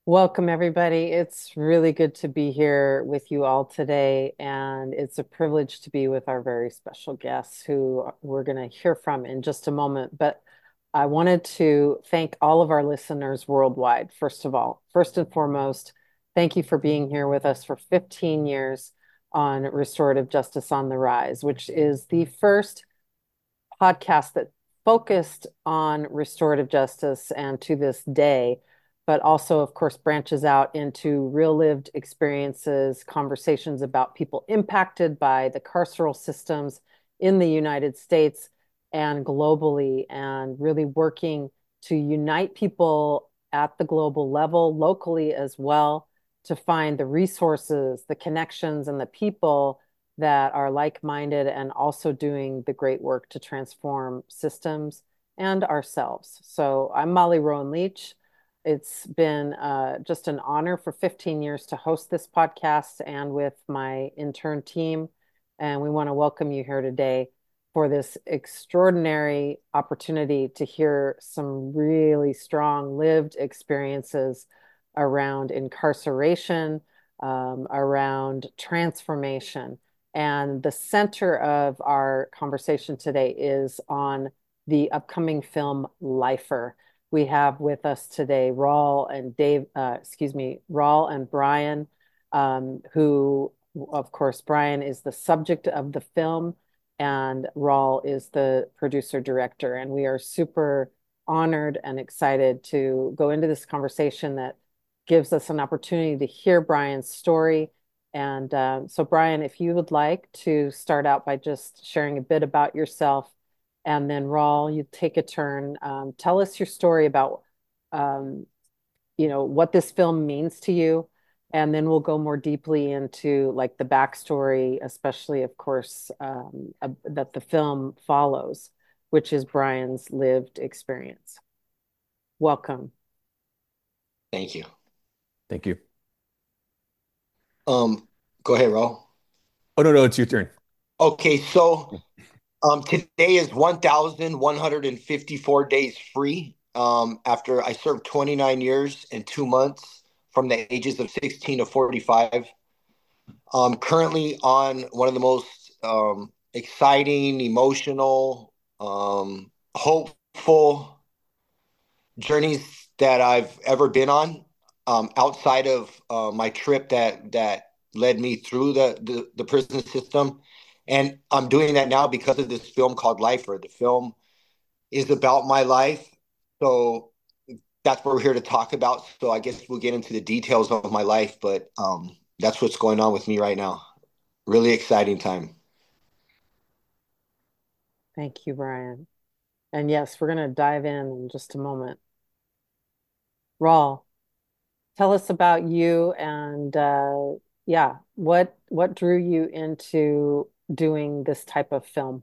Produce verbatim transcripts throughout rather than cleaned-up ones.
Welcome, everybody. It's really good to be here with you all today, and it's a privilege to be with our very special guests who we're going to hear from in just a moment. But I wanted to thank all of our listeners worldwide, first of all. First and foremost, thank you for being here with us for fifteen years on Restorative Justice on the Rise, which is the first podcast that focused on restorative justice and to this day, but also, of course, branches out into real lived experiences, conversations about people impacted by the carceral systems in the United States and globally, and really working to unite people at the global level, locally as well, to find the resources, the connections, and the people that are like-minded and also doing the great work to transform systems and ourselves. So I'm Molly Rowan Leach. It's been uh, just an honor for fifteen years to host this podcast and with my intern team. And we want to welcome you here today for this extraordinary opportunity to hear some really strong lived experiences around incarceration, um, around transformation. And the center of our conversation today is on the upcoming film Lifer. We have with us today Raul and Dave, uh, excuse me, Raul and Brian, um, who, of course, Brian is the subject of the film, and Raul is the producer director. And we are super honored and excited to go into this conversation that gives us an opportunity to hear Brian's story. And uh, so, Brian, if you would like to start out by just sharing a bit about yourself, and then Raul, you take a turn. Um, tell us your story about, um, you know, what this film means to you, and then we'll go more deeply into like the backstory, especially, of course, um, uh, that the film follows, which is Brian's lived experience. Welcome. Thank you. Thank you. Um, Go ahead, Ro. Oh, no, no, it's your turn. Okay, so um, today is one thousand one hundred fifty-four days free um, after I served twenty-nine years and two months from the ages of sixteen to forty-five. Um, currently on one of the most um, exciting, emotional, um, hopeful journeys that I've ever been on. Um, outside of uh, my trip that that led me through the, the the prison system, and I'm doing that now because of this film called Lifer. The film is about my life, so that's what we're here to talk about. So I guess we'll get into the details of my life, but um, that's what's going on with me right now. Really exciting time. Thank you, Brian. And yes, we're going to dive in in just a moment. Raul, tell us about you and uh, yeah, what what drew you into doing this type of film?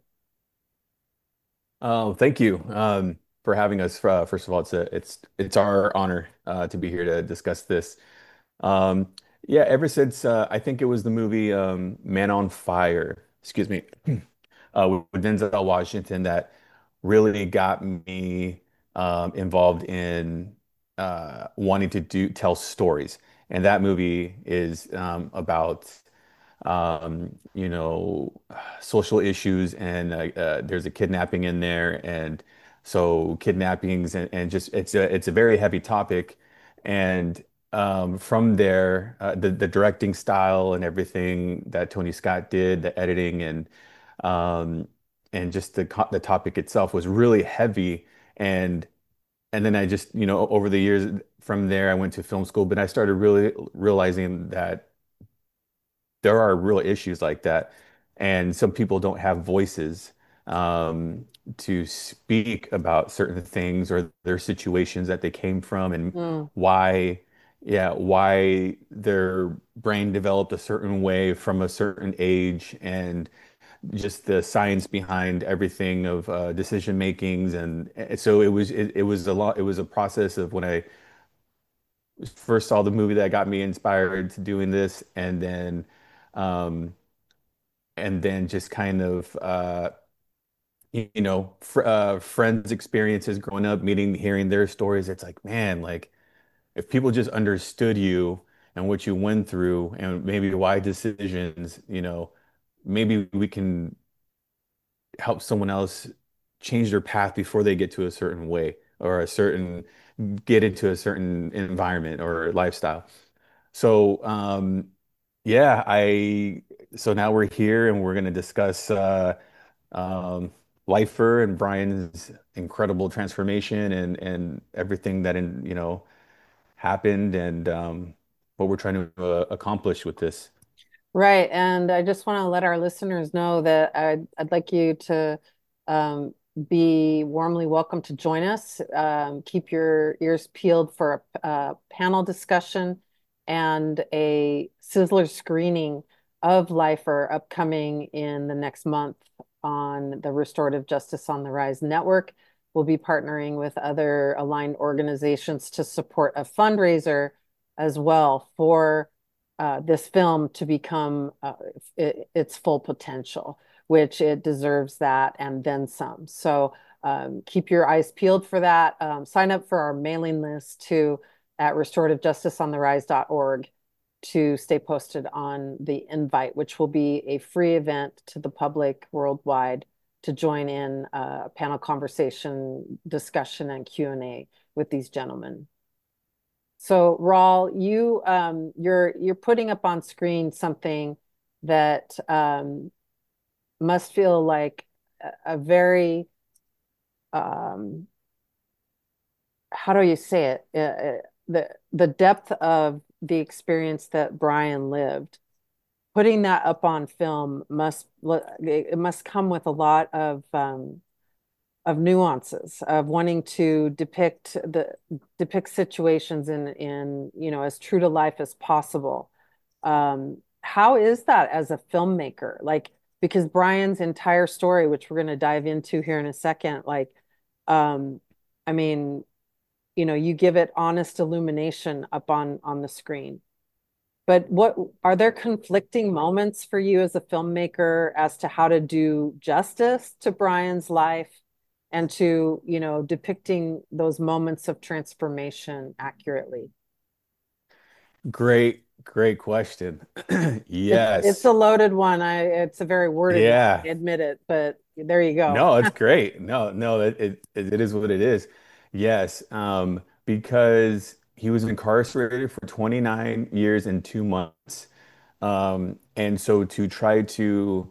Oh, thank you um, for having us. Uh, first of all, it's a, it's it's our honor uh, to be here to discuss this. Um, yeah, ever since uh, I think it was the movie um, Man on Fire, excuse me, uh, with Denzel Washington that really got me um, involved in uh, wanting to do tell stories. And that movie is um, about um, you know, social issues, and uh, uh, there's a kidnapping in there, and so kidnappings and, and just it's a it's a very heavy topic, and um, from there, uh, the the directing style and everything that Tony Scott did, the editing and um, and just the co- the topic itself was really heavy, and and then I just you know over the years from there I went to film school, but I started really realizing that there are real issues like that. And some people don't have voices um, to speak about certain things or their situations that they came from and Mm, why, yeah, why their brain developed a certain way from a certain age and just the science behind everything of uh, decision makings. And uh, so it was, it, it was a lot, it was a process of when I first saw the movie that got me inspired to doing this. And then, um, and then just kind of uh you know fr uh friends experiences growing up, meeting, hearing their stories. It's like, man, like if people just understood you and what you went through and maybe why decisions, you know, maybe we can help someone else change their path before they get to a certain way or a certain get into a certain environment or lifestyle. So um yeah, I so now we're here and we're going to discuss uh um Lifer and Brian's incredible transformation and and everything that in you know happened and um what we're trying to uh, accomplish with this. Right. And I just want to let our listeners know that I'd, I'd like you to um, be warmly welcome to join us. Um, keep your ears peeled for a, a panel discussion and a Sizzler screening of Lifer upcoming in the next month on the Restorative Justice on the Rise Network. We'll be partnering with other aligned organizations to support a fundraiser as well for uh, this film to become uh, it, its full potential, which it deserves that and then some. So um, keep your eyes peeled for that. Um, sign up for our mailing list too at restorative justice on the rise dot org to stay posted on the invite, which will be a free event to the public worldwide to join in a panel conversation, discussion, and Q and A with these gentlemen. So, Raul, you um, you're you're putting up on screen something that um, must feel like a, a very um, how do you say it? Uh, uh, the the depth of the experience that Brian lived. Putting that up on film must it must come with a lot of um, of nuances of wanting to depict the depict situations in in you know as true to life as possible. Um, how is that as a filmmaker? Like because Brian's entire story, which we're going to dive into here in a second, like um, I mean, you know, you give it honest illumination up on on the screen. But what are there conflicting moments for you as a filmmaker as to how to do justice to Brian's life and to, you know, depicting those moments of transformation accurately? Great, great question. It's it's Yes. a loaded one. I it's a very worded one, Yeah. I admit it, but there you go. No, it's great. No, no, it, it it is what it is. Yes. Um, because he was incarcerated for twenty-nine years and two months. Um, and so to try to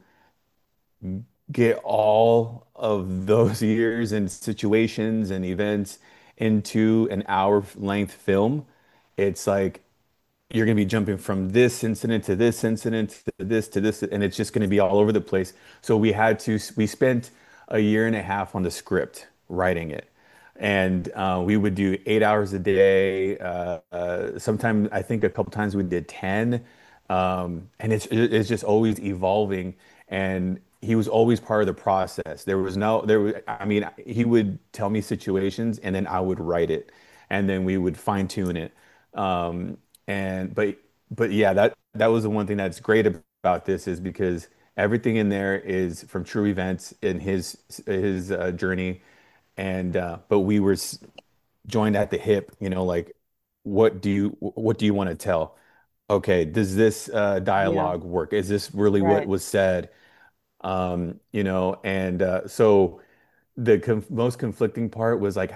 get all of those years and situations and events into an hour length film, it's like you're going to be jumping from this incident to this incident to this to this, and it's just going to be all over the place. So we had to, we spent a year and a half on the script writing it. And uh, we would do eight hours a day. Uh, uh, sometimes I think a couple times we did ten. Um, and it's it's just always evolving. And he was always part of the process. There was no there was, I mean, he would tell me situations and then I would write it and then we would fine tune it. Um, and but but yeah, that that was the one thing that's great about this is because everything in there is from true events in his his uh, journey, and uh, but we were s- joined at the hip, you know, like what do you what do you want to tell? Okay, does this uh, Yeah, dialogue work? Is this really what right. was said? Um, you know, and uh, so the conf most conflicting part was like,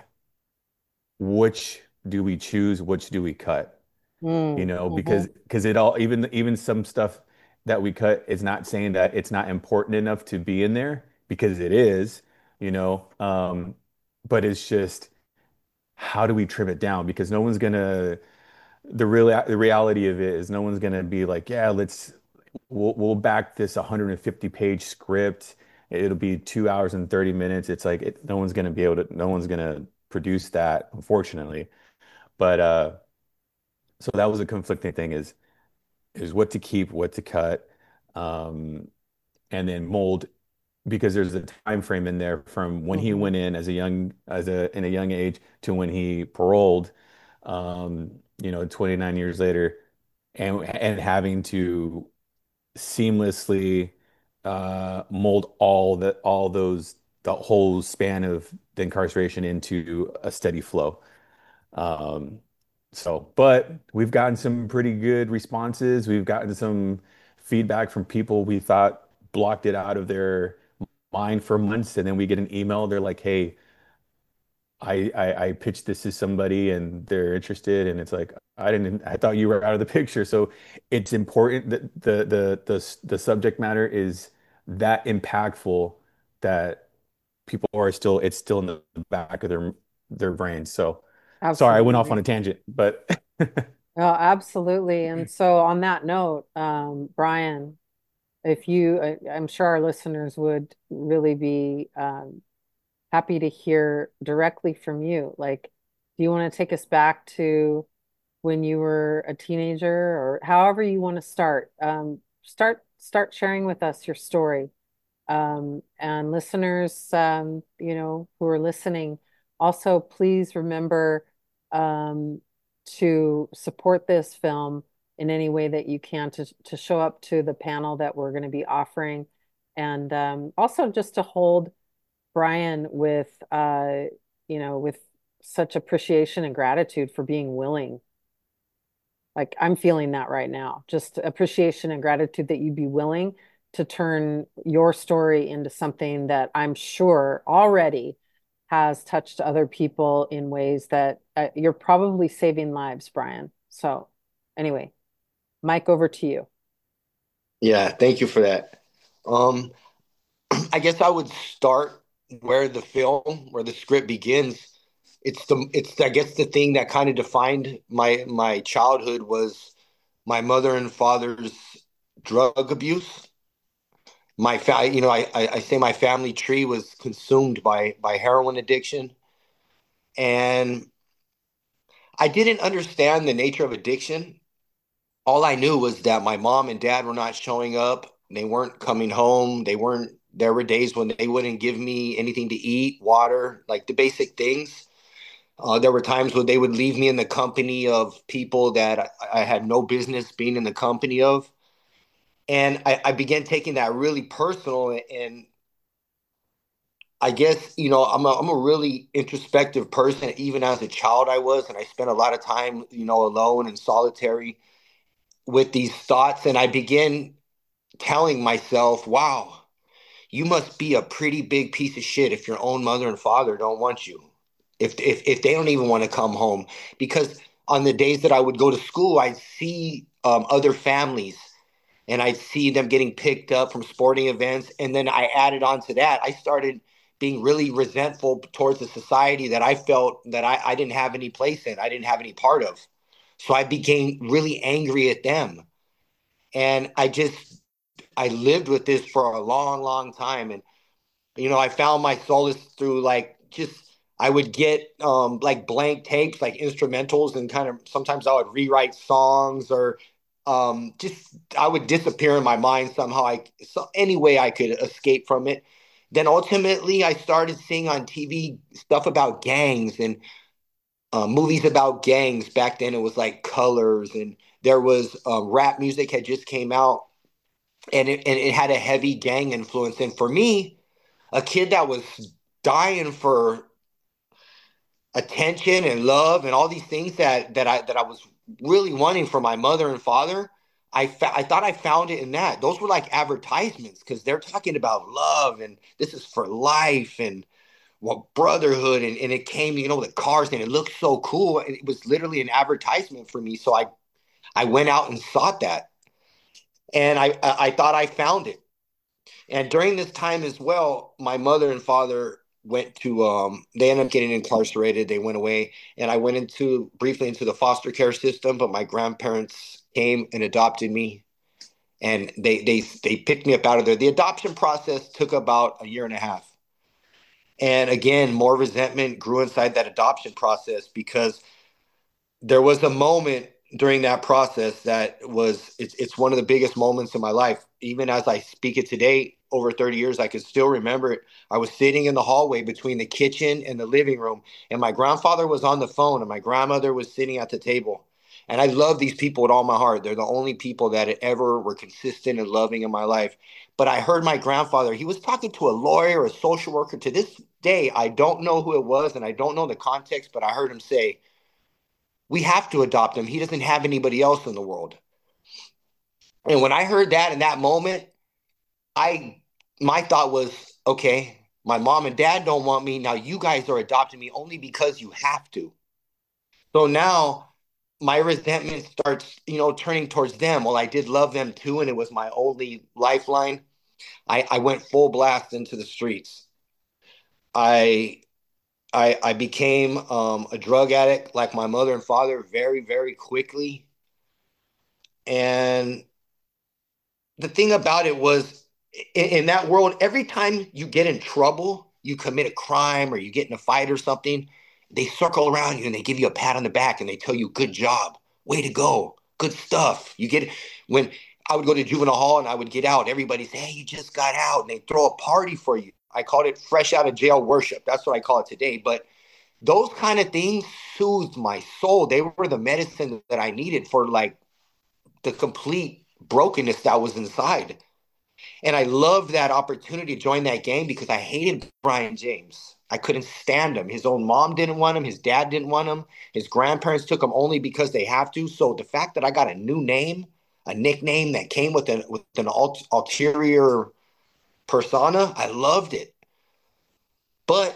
which do we choose? Which do we cut? You Mm, know, hmm. because because it all even even some stuff that we cut is not saying that it's not important enough to be in there because it is, you know. Um, but it's just how do we trim it down? Because no one's gonna the real the reality of it is no one's gonna be like, yeah, let's we'll we'll back this one hundred fifty page script. It'll be two hours and thirty minutes. It's like it, no one's gonna be able to, no one's gonna produce that, unfortunately. But uh, so that was a conflicting thing is is what to keep, what to cut, um, and then mold because there's a time frame in there from when he Hmm. went in as a young as a in a young age to when he paroled, um, you know, twenty-nine years later, and and having to seamlessly uh, mold all that all those the whole span of the incarceration into a steady flow. Um, So, but we've gotten some pretty good responses. We've gotten some feedback from people we thought blocked it out of their mind for months, and then we get an email. They're like, "Hey, I, I I pitched this to somebody, and they're interested." And it's like, I didn't. I thought you were out of the picture. So, it's important that the the the the subject matter is that impactful that people are still. It's still in the back of their their brains. So, sorry, I went off on Absolutely. a tangent, but. Oh, absolutely. And so on that note, um, Brian, if you, I, I'm sure our listeners would really be um, happy to hear directly from you. Like, do you want to take us back to when you were a teenager, or however you want to start? Um, start start sharing with us your story. Um, and listeners, um, you know, who are listening, also please remember um, to support this film in any way that you can to to show up to the panel that we're going to be offering, and um, also just to hold Brian with, uh, you know, with such appreciation and gratitude for being willing. Like I'm feeling that right now. Just appreciation and gratitude that you'd be willing to turn your story into something that I'm sure already has touched other people in ways that uh, you're probably saving lives, Brian. So, anyway, Mike, over to you. Yeah, thank you for that. Um, I guess I would start where the film, where the script begins. It's the it's I guess the thing that kind of defined my my childhood was my mother and father's drug abuse. My fa- you know, I, I I say my family tree was consumed by by heroin addiction, and I didn't understand the nature of addiction. All I knew was that my mom and dad were not showing up. They weren't coming home. They weren't. There were days when they wouldn't give me anything to eat, water, like the basic things. Uh, there were times when they would leave me in the company of people that I, I had no business being in the company of. And I, I began taking that really personal. And I guess, you know, I'm a, I'm a really introspective person. Even as a child, I was. And I spent a lot of time, you know, alone and solitary with these thoughts. And I began telling myself, wow, you must be a pretty big piece of shit if your own mother and father don't want you. If if if they don't even want to come home, because on the days that I would go to school, I'd see um, other families and I'd see them getting picked up from sporting events, and then I added on to that. I started being really resentful towards the society that I felt that I, I didn't have any place in, I didn't have any part of. So I became really angry at them, and I just I lived with this for a long, long time. And you know, I found my solace through like just I would get um like blank tapes, like instrumentals, and kind of sometimes I would rewrite songs or um just I would disappear in my mind somehow. I so any way I could escape from it. Then ultimately I started seeing on T V stuff about gangs and uh, movies about gangs. Back then it was like Colors, and there was um, rap music had just came out, and it, and it had a heavy gang influence. And for me, a kid that was dying for attention and love and all these things that that I that I was really wanting for my mother and father. I fa- I thought I found it in that. Those were like advertisements because they're talking about love and this is for life and well brotherhood, and, and it came, you know, the cars, and it looked so cool, and it was literally an advertisement for me. So I I went out and sought that, and I I, I thought I found it. And during this time as well, my mother and father went to um they ended up getting incarcerated. They went away, and I went into briefly into the foster care system, but my grandparents came and adopted me, and they they they picked me up out of there. The adoption process took about a year and a half. And again, more resentment grew inside that adoption process because there was a moment during that process that was it's it's one of the biggest moments in my life. Even as I speak it today, over thirty years, I can still remember it. I was sitting in the hallway between the kitchen and the living room, and my grandfather was on the phone, and my grandmother was sitting at the table. And I love these people with all my heart. They're the only people that ever were consistent and loving in my life. But I heard my grandfather, he was talking to a lawyer, a social worker. To this day, I don't know who it was and I don't know the context, but I heard him say, We have to adopt him. He doesn't have anybody else in the world. And when I heard that in that moment, I my thought was, okay, my mom and dad don't want me. Now you guys are adopting me only because you have to. So now my resentment starts, you know, turning towards them. Well, I did love them too, and it was my only lifeline. I, I went full blast into the streets. I I, I became um, a drug addict like my mother and father very, very quickly. And the thing about it was in, in that world, every time you get in trouble, you commit a crime or you get in a fight or something, they circle around you and they give you a pat on the back and they tell you, good job, way to go, good stuff. You get when I would go to juvenile hall and I would get out, everybody say, hey, you just got out, and they throw a party for you. I called it fresh out of jail worship. That's what I call it today. But those kind of things soothed my soul. They were the medicine that I needed for like the complete brokenness that was inside. And I loved that opportunity to join that gang because I hated Brian James. I couldn't stand him. His own mom didn't want him. His dad didn't want him. His grandparents took him only because they have to. So the fact that I got a new name, a nickname that came with an with an ul- ulterior persona, I loved it. But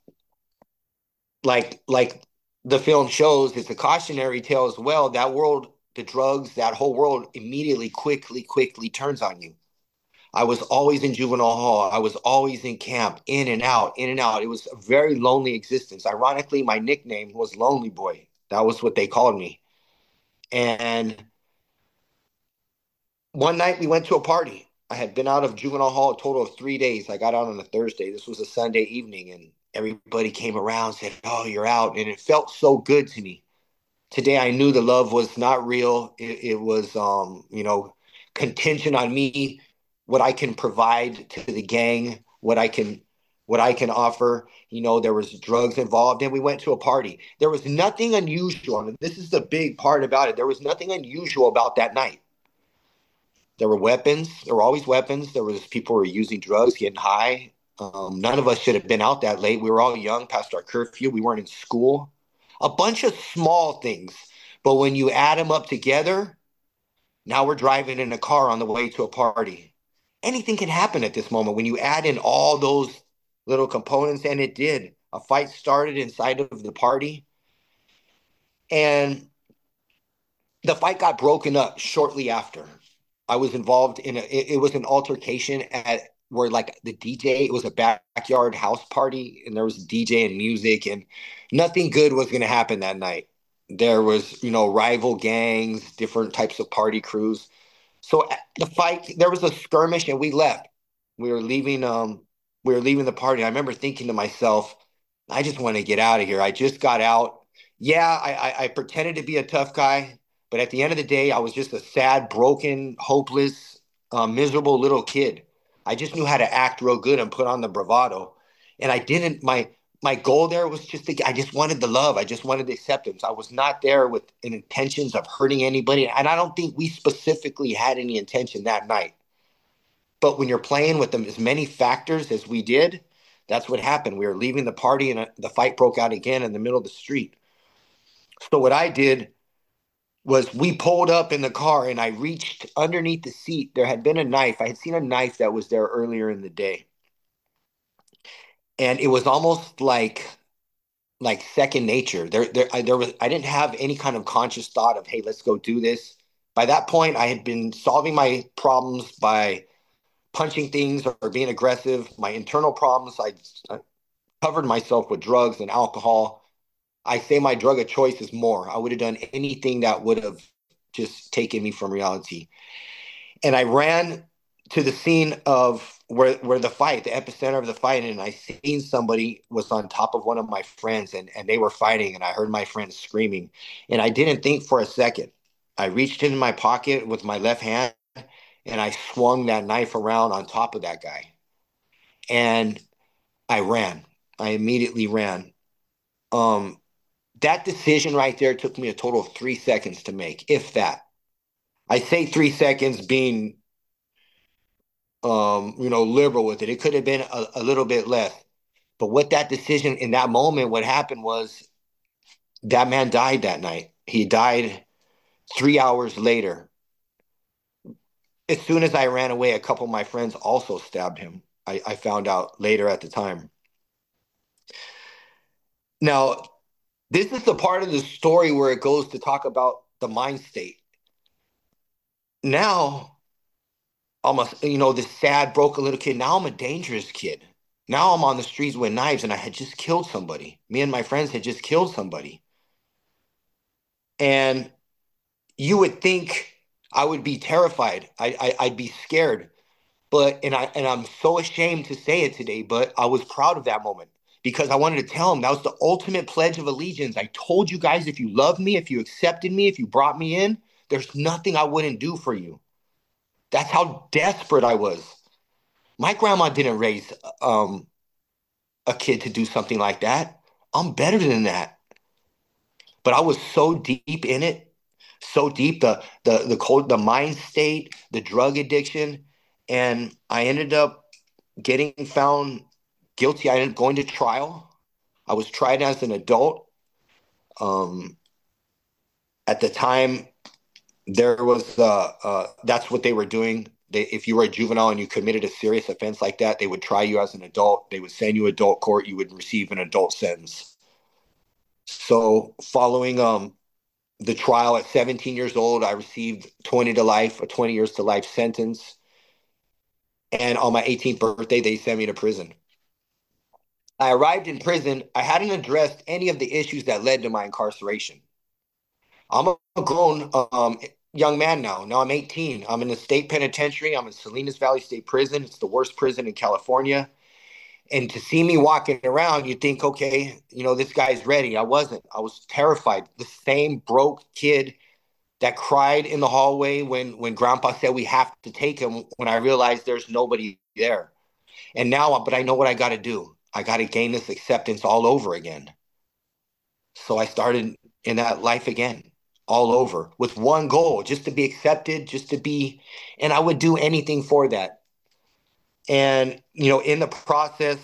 like like the film shows, it's a cautionary tale as well. That world, the drugs, that whole world immediately, quickly, quickly turns on you. I was always in juvenile hall. I was always in camp, in and out, in and out. It was a very lonely existence. Ironically, my nickname was Lonely Boy. That was what they called me. And one night we went to a party. I had been out of juvenile hall a total of three days. I got out on a Thursday. This was a Sunday evening, and everybody came around and said, oh, you're out. And it felt so good to me. Today I knew the love was not real. It, it was, um, you know, contingent on me, what I can provide to the gang, what I can, what I can offer. You know, there was drugs involved, and we went to a party. There was nothing unusual, and this is the big part about it. There was nothing unusual about that night. There were weapons. There were always weapons. There was people who were using drugs, getting high. Um, none of us should have been out that late. We were all young, past our curfew. We weren't in school. A bunch of small things. But when you add them up together, now we're driving in a car on the way to a party. Anything can happen at this moment when you add in all those little components, and it did. A fight started inside of the party, and the fight got broken up shortly after. I was involved in a, it, it was an altercation at where like the D J, it was a backyard house party, and there was a D J and music, and nothing good was going to happen that night. There was, you know, rival gangs, different types of party crews. So at the fight, there was a skirmish, and we left. We were leaving, um, we were leaving the party. I remember thinking to myself, I just want to get out of here. I just got out. Yeah, I, I, I pretended to be a tough guy, but at the end of the day, I was just a sad, broken, hopeless, uh, miserable little kid. I just knew how to act real good and put on the bravado. And I didn't, my, my goal there was just to, I just wanted the love. I just wanted the acceptance. I was not there with intentions of hurting anybody. And I don't think we specifically had any intention that night. But when you're playing with them as many factors as we did, that's what happened. We were leaving the party, and the fight broke out again in the middle of the street. So what I did was we pulled up in the car, and I reached underneath the seat. There had been a knife. I had seen a knife that was there earlier in the day. And it was almost like like second nature. There there I, there was I didn't have any kind of conscious thought of, hey, let's go do this. By that point, I had been solving my problems by punching things or being aggressive. My internal problems, I, I covered myself with drugs and alcohol. I say my drug of choice is more. I would have done anything that would have just taken me from reality. And I ran to the scene of where where the fight, the epicenter of the fight, and I seen somebody was on top of one of my friends, and and they were fighting, and I heard my friend screaming, and I didn't think for a second. I reached in my pocket with my left hand, and I swung that knife around on top of that guy, and I ran. I immediately ran. Um, that decision right there took me a total of three seconds to make, if that. I say three seconds being, um, you know, liberal with it. It could have been a, a little bit less. But what that decision in that moment, what happened was that man died that night. He died three hours later. As soon as I ran away, a couple of my friends also stabbed him. I, I found out later at the time. Now, this is the part of the story where it goes to talk about the mind state. Now, I'm a, you know, this sad, broken little kid. Now I'm a dangerous kid. Now I'm on the streets with knives and I had just killed somebody. Me and my friends had just killed somebody. And you would think I would be terrified. I, I, I'd be scared. But, and I, and I'm so ashamed to say it today, but I was proud of that moment because I wanted to tell him that was the ultimate pledge of allegiance. I told you guys, if you loved me, if you accepted me, if you brought me in, there's nothing I wouldn't do for you. That's how desperate I was. My grandma didn't raise um, a kid to do something like that. I'm better than that. But I was so deep in it, so deep, the the the cold, the mind state, the drug addiction, and I ended up getting found guilty. I ended up going to trial. I was tried as an adult. Um, at the time, there was uh, uh, that's what they were doing. They, if you were a juvenile and you committed a serious offense like that, they would try you as an adult. They would send you adult court. You would receive an adult sentence. So, following um, the trial at seventeen years old, I received twenty to life, a twenty years to life sentence. And on my eighteenth birthday, they sent me to prison. I arrived in prison. I hadn't addressed any of the issues that led to my incarceration. I'm a grown um, young man now. Now I'm eighteen. I'm in the state penitentiary. I'm in Salinas Valley State Prison. It's the worst prison in California. And to see me walking around, you think, okay, you know, this guy's ready. I wasn't. I was terrified. The same broke kid that cried in the hallway when when Grandpa said we have to take him. When I realized there's nobody there, and now, but I know what I got to do. I got to gain this acceptance all over again. So I started in that life again, all over, with one goal, just to be accepted, just to be, and I would do anything for that. And, you know, in the process,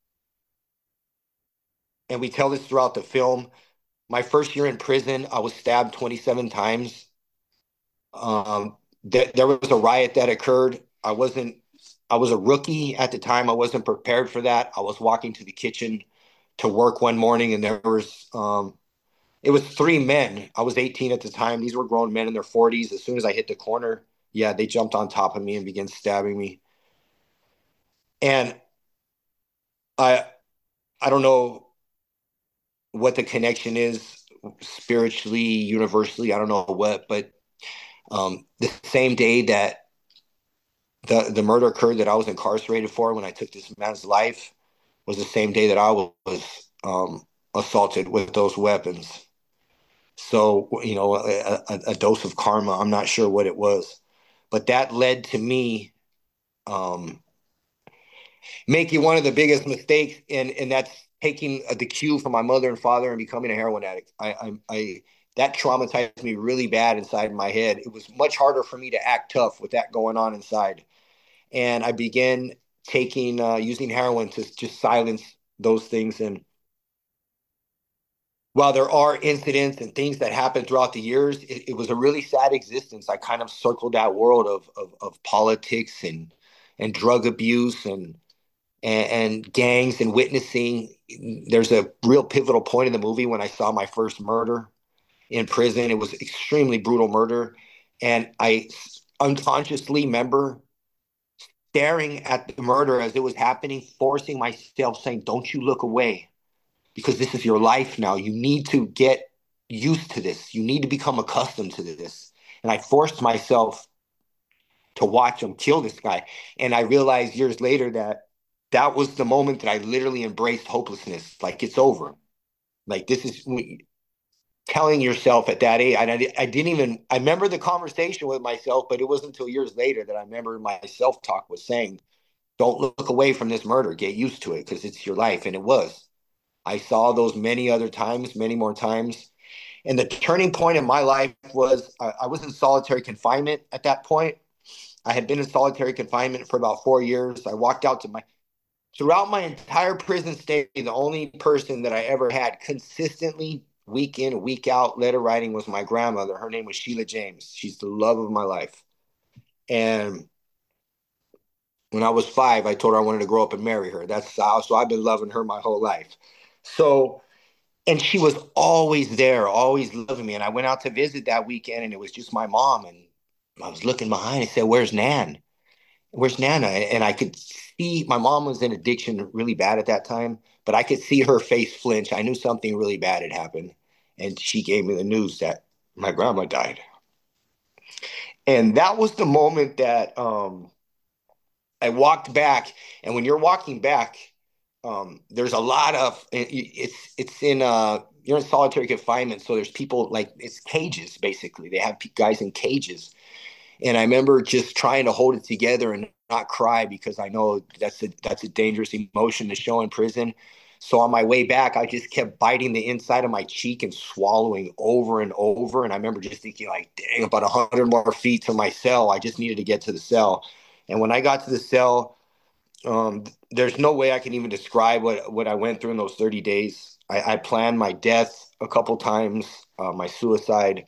and we tell this throughout the film, my first year in prison, I was stabbed twenty-seven times. Um, th- there was a riot that occurred. I wasn't, I was a rookie at the time. I wasn't prepared for that. I was walking to the kitchen to work one morning and there was, um, it was three men. I was eighteen at the time. These were grown men in their forties. As soon as I hit the corner, yeah, they jumped on top of me and began stabbing me. And I, I don't know what the connection is spiritually, universally. I don't know what, but um, the same day that the the murder occurred that I was incarcerated for when I took this man's life was the same day that I was um, assaulted with those weapons. So, you know, a, a, a dose of karma. I'm not sure what it was, but that led to me um, making one of the biggest mistakes, and and that's taking the cue from my mother and father and becoming a heroin addict. I, I, I that traumatized me really bad inside my head. It was much harder for me to act tough with that going on inside, and I began taking uh, using heroin to just silence those things. And while there are incidents and things that happen throughout the years, it, it was a really sad existence. I kind of circled that world of of, of politics and and drug abuse and, and and gangs and witnessing. There's a real pivotal point in the movie when I saw my first murder in prison. It was extremely brutal murder, and I unconsciously remember staring at the murder as it was happening, forcing myself, saying, "Don't you look away." Because this is your life now. You need to get used to this. You need to become accustomed to this. And I forced myself to watch him kill this guy. And I realized years later that that was the moment that I literally embraced hopelessness. Like, it's over. Like, this is telling yourself at that age. I, I didn't even, I remember the conversation with myself, but it wasn't until years later that I remember my self-talk was saying, don't look away from this murder. Get used to it because it's your life. And it was. I saw those many other times, many more times. And the turning point in my life was I, I was in solitary confinement at that point. I had been in solitary confinement for about four years. I walked out to my, throughout my entire prison stay, the only person that I ever had consistently week in, week out, letter writing was my grandmother. Her name was Sheila James. She's the love of my life. And when I was five, I told her I wanted to grow up and marry her. That's how, so I've been loving her my whole life. So, and she was always there, always loving me. And I went out to visit that weekend and it was just my mom. And I was looking behind and said, where's Nan? Where's Nana? And I could see my mom was in addiction really bad at that time, but I could see her face flinch. I knew something really bad had happened. And she gave me the news that my grandma died. And that was the moment that um, I walked back. And when you're walking back, um, there's a lot of it's it's in uh you're in solitary confinement, so there's people like it's cages basically. They have guys in cages, and I remember just trying to hold it together and not cry because I know that's a that's a dangerous emotion to show in prison. So on my way back, I just kept biting the inside of my cheek and swallowing over and over. And I remember just thinking, like, dang, about a hundred more feet to my cell. I just needed to get to the cell. And when I got to the cell, um, there's no way I can even describe what what I went through in those thirty days. I, I planned my death a couple times, uh, my suicide.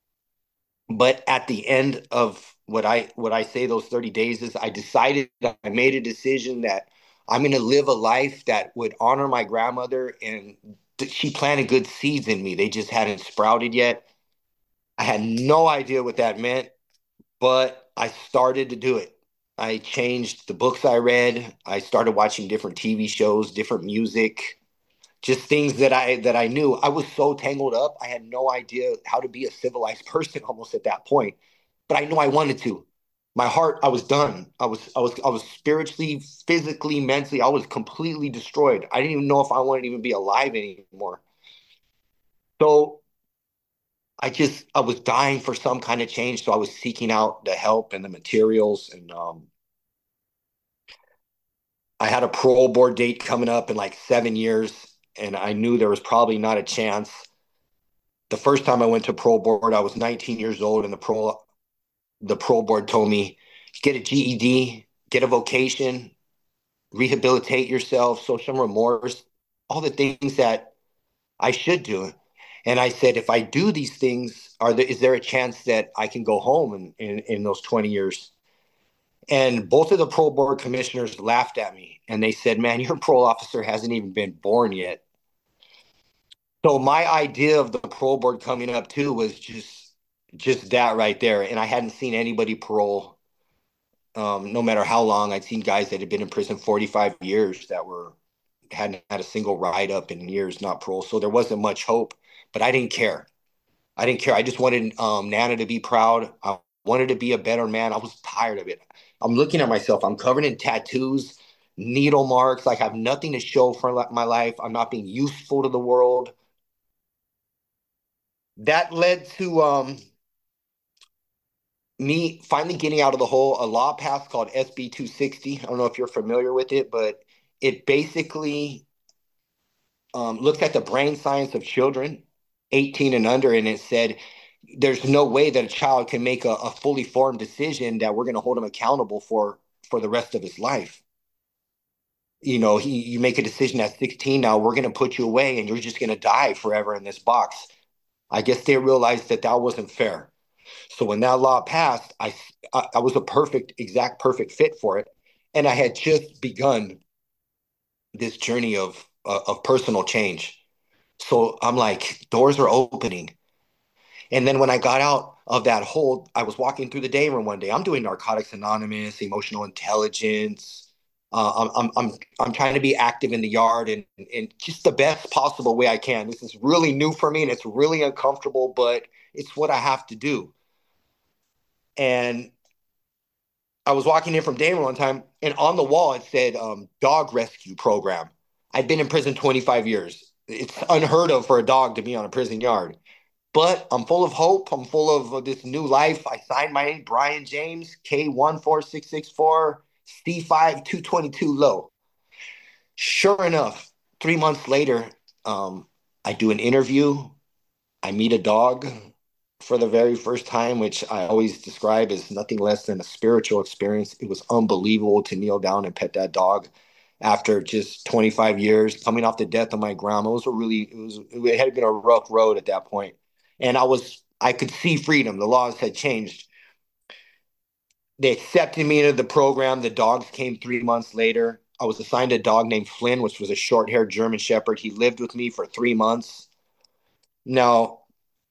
But at the end of what I what I say those thirty days is I decided I made a decision that I'm going to live a life that would honor my grandmother and she planted good seeds in me. They just hadn't sprouted yet. I had no idea what that meant, but I started to do it. I changed the books I read. I started watching different T V shows, different music, just things that I that I knew. I was so tangled up. I had no idea how to be a civilized person almost at that point. But I knew I wanted to. My heart, I was done. I was I was I was spiritually, physically, mentally, I was completely destroyed. I didn't even know if I wanted to even be alive anymore. So I just I was dying for some kind of change. So I was seeking out the help and the materials. And um, I had a parole board date coming up in like seven years, and I knew there was probably not a chance. The first time I went to parole board, I was nineteen years old, and the parole the parole board told me, get a G E D, get a vocation, rehabilitate yourself, show some remorse, all the things that I should do. And I said, if I do these things, are there, is there a chance that I can go home in, in, in those twenty years? And both of the parole board commissioners laughed at me and they said, man, your parole officer hasn't even been born yet. So my idea of the parole board coming up too was just just that right there. And I hadn't seen anybody parole, um, no matter how long. I'd seen guys that had been in prison forty-five years that were hadn't had a single write up in years, not parole. So there wasn't much hope, but I didn't care. I didn't care. I just wanted um, Nana to be proud. I wanted to be a better man. I was tired of it. I'm looking at myself. I'm covered in tattoos, needle marks. Like I have nothing to show for my life. I'm not being useful to the world. That led to um, me finally getting out of the hole. A law passed called S B two sixty. I don't know if you're familiar with it, but it basically um, looked at the brain science of children eighteen and under, and it said there's no way that a child can make a, a fully formed decision that we're going to hold him accountable for for the rest of his life. You know, he, you make a decision at sixteen, now we're going to put you away and you're just going to die forever in this box. I guess they realized that that wasn't fair. So when that law passed, I, I, I was a perfect, exact perfect fit for it. And I had just begun this journey of, uh, of personal change. So I'm like, doors are opening. And then when I got out of that hold, I was walking through the day room one day. I'm doing Narcotics Anonymous, emotional intelligence. Uh, I'm, I'm, I'm, I'm trying to be active in the yard and in just the best possible way I can. This is really new for me and it's really uncomfortable, but it's what I have to do. And I was walking in from Denver one time, and on the wall it said um, "dog rescue program." I'd been in prison twenty-five years. It's unheard of for a dog to be on a prison yard. But I'm full of hope. I'm full of uh, this new life. I signed my name, Brian James, K one four six six four, C five two twenty-two low. Sure enough, three months later, um, I do an interview. I meet a dog for the very first time, which I always describe as nothing less than a spiritual experience. It was unbelievable to kneel down and pet that dog. after just twenty-five years coming off the death of my grandma. It was a really, it was, it had been a rough road at that point. And I was, I could see freedom. The laws had changed. They accepted me into the program. The dogs came three months later. I was assigned a dog named Flynn, which was a short haired German Shepherd. He lived with me for three months. Now,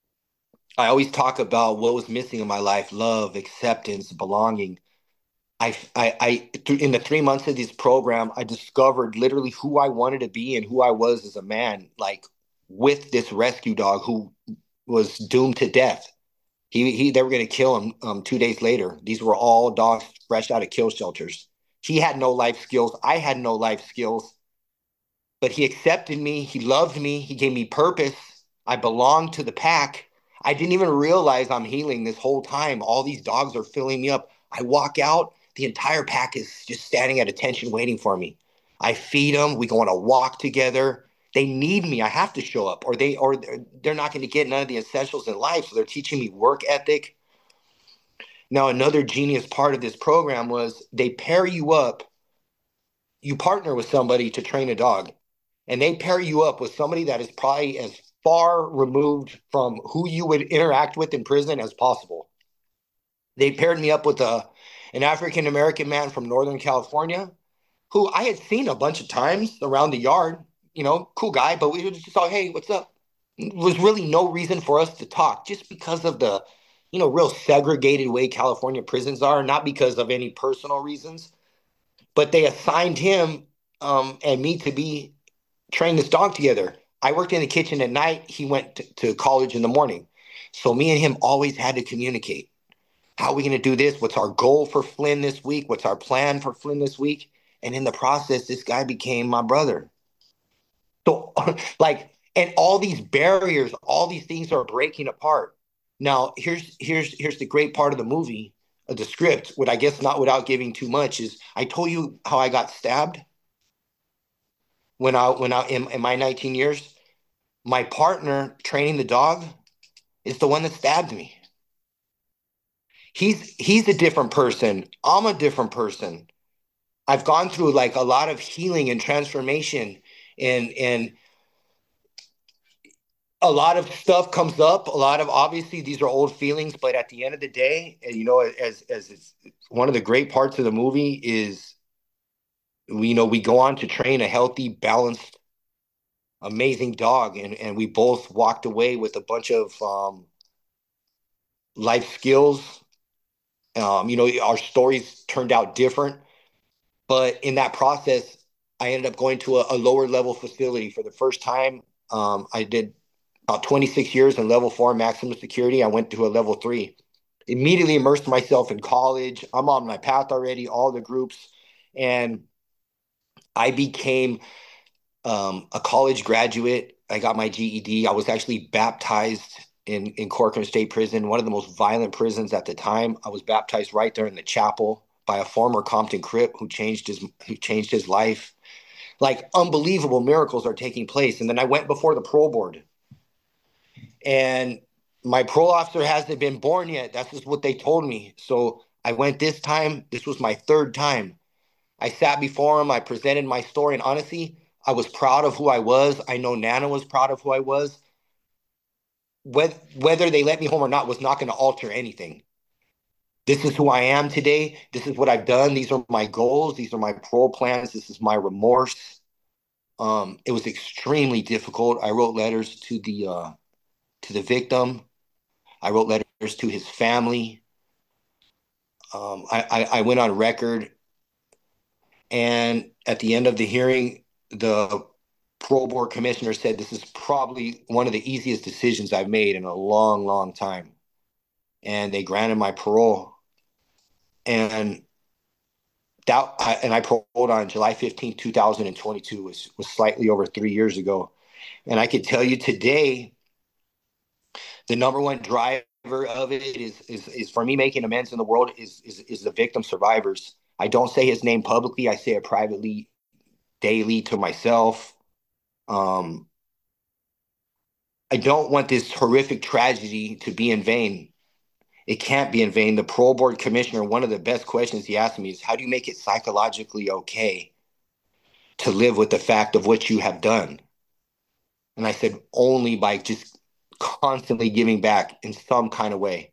I always talk about what was missing in my life: love, acceptance, belonging. I, I, I, in the three months of this program, I discovered literally who I wanted to be and who I was as a man, like with this rescue dog who was doomed to death. He, he, they were going to kill him um, two days later. These were all dogs fresh out of kill shelters. He had no life skills. I had no life skills, but he accepted me. He loved me. He gave me purpose. I belonged to the pack. I didn't even realize I'm healing this whole time. All these dogs are filling me up. I walk out, the entire pack is just standing at attention waiting for me. I feed them. We go on a walk together. They need me. I have to show up, or they or they're not going to get none of the essentials in life. So they're teaching me work ethic. Now, another genius part of this program was they pair you up. You partner with somebody to train a dog, and they pair you up with somebody that is probably as far removed from who you would interact with in prison as possible. They paired me up with a an African American man from Northern California who I had seen a bunch of times around the yard. You know, cool guy, but we just thought, hey, what's up? There was really no reason for us to talk, just because of the, you know, real segregated way California prisons are, not because of any personal reasons. But they assigned him um, and me to be train this dog together. I worked in the kitchen at night. He went to, to college in the morning. So me and him always had to communicate. How are we going to do this? What's our goal for Flynn this week? What's our plan for Flynn this week? And in the process, this guy became my brother. So, like, and all these barriers, all these things are breaking apart. Now, here's here's here's the great part of the movie, of the script. What I guess not without giving too much is I told you how I got stabbed when I when I in, in my nineteen years. My partner training the dog is the one that stabbed me. He's he's a different person. I'm a different person. I've gone through like a lot of healing and transformation, and and a lot of stuff comes up. A lot of, obviously these are old feelings, but at the end of the day, and you know, as as it's, one of the great parts of the movie is we, you know, we go on to train a healthy, balanced, amazing dog, and and we both walked away with a bunch of um, life skills. Um, you know, our stories turned out different, but in that process, I ended up going to a, a lower level facility for the first time. Um, I did about twenty-six years in level four maximum security. I went to a level three. Immediately immersed myself in college. I'm on my path already, all the groups. And I became um, a college graduate. I got my G E D. I was actually baptized in, in Corcoran State Prison, one of the most violent prisons at the time. I was baptized right there in the chapel by a former Compton Crip who changed his who changed his life. Like, unbelievable miracles are taking place. And then I went before the parole board. And my parole officer hasn't been born yet. That's just what they told me. So I went this time. This was my third time. I sat before him. I presented my story. And honestly, I was proud of who I was. I know Nana was proud of who I was. Whether they let me home or not was not going to alter anything. This is who I am today. This is what I've done. These are my goals. These are my parole plans. This is my remorse. Um, it was extremely difficult. I wrote letters to the uh, to the victim. I wrote letters to his family. Um, I, I, I went on record, and at the end of the hearing, the parole board commissioner said this is probably one of the easiest decisions I've made in a long, long time. And they granted my parole. And that, I, and I paroled on July fifteenth, two thousand twenty-two, which was slightly over three years ago. And I could tell you today, the number one driver of it is, is, is for me making amends in the world is, is, is the victim survivors. I don't say his name publicly. I say it privately, daily, to myself. Um, I don't want this horrific tragedy to be in vain. It can't be in vain. The parole board commissioner, one of the best questions he asked me is, how do you make it psychologically okay? to live with the fact of what you have done. And I said, only by just constantly giving back in some kind of way.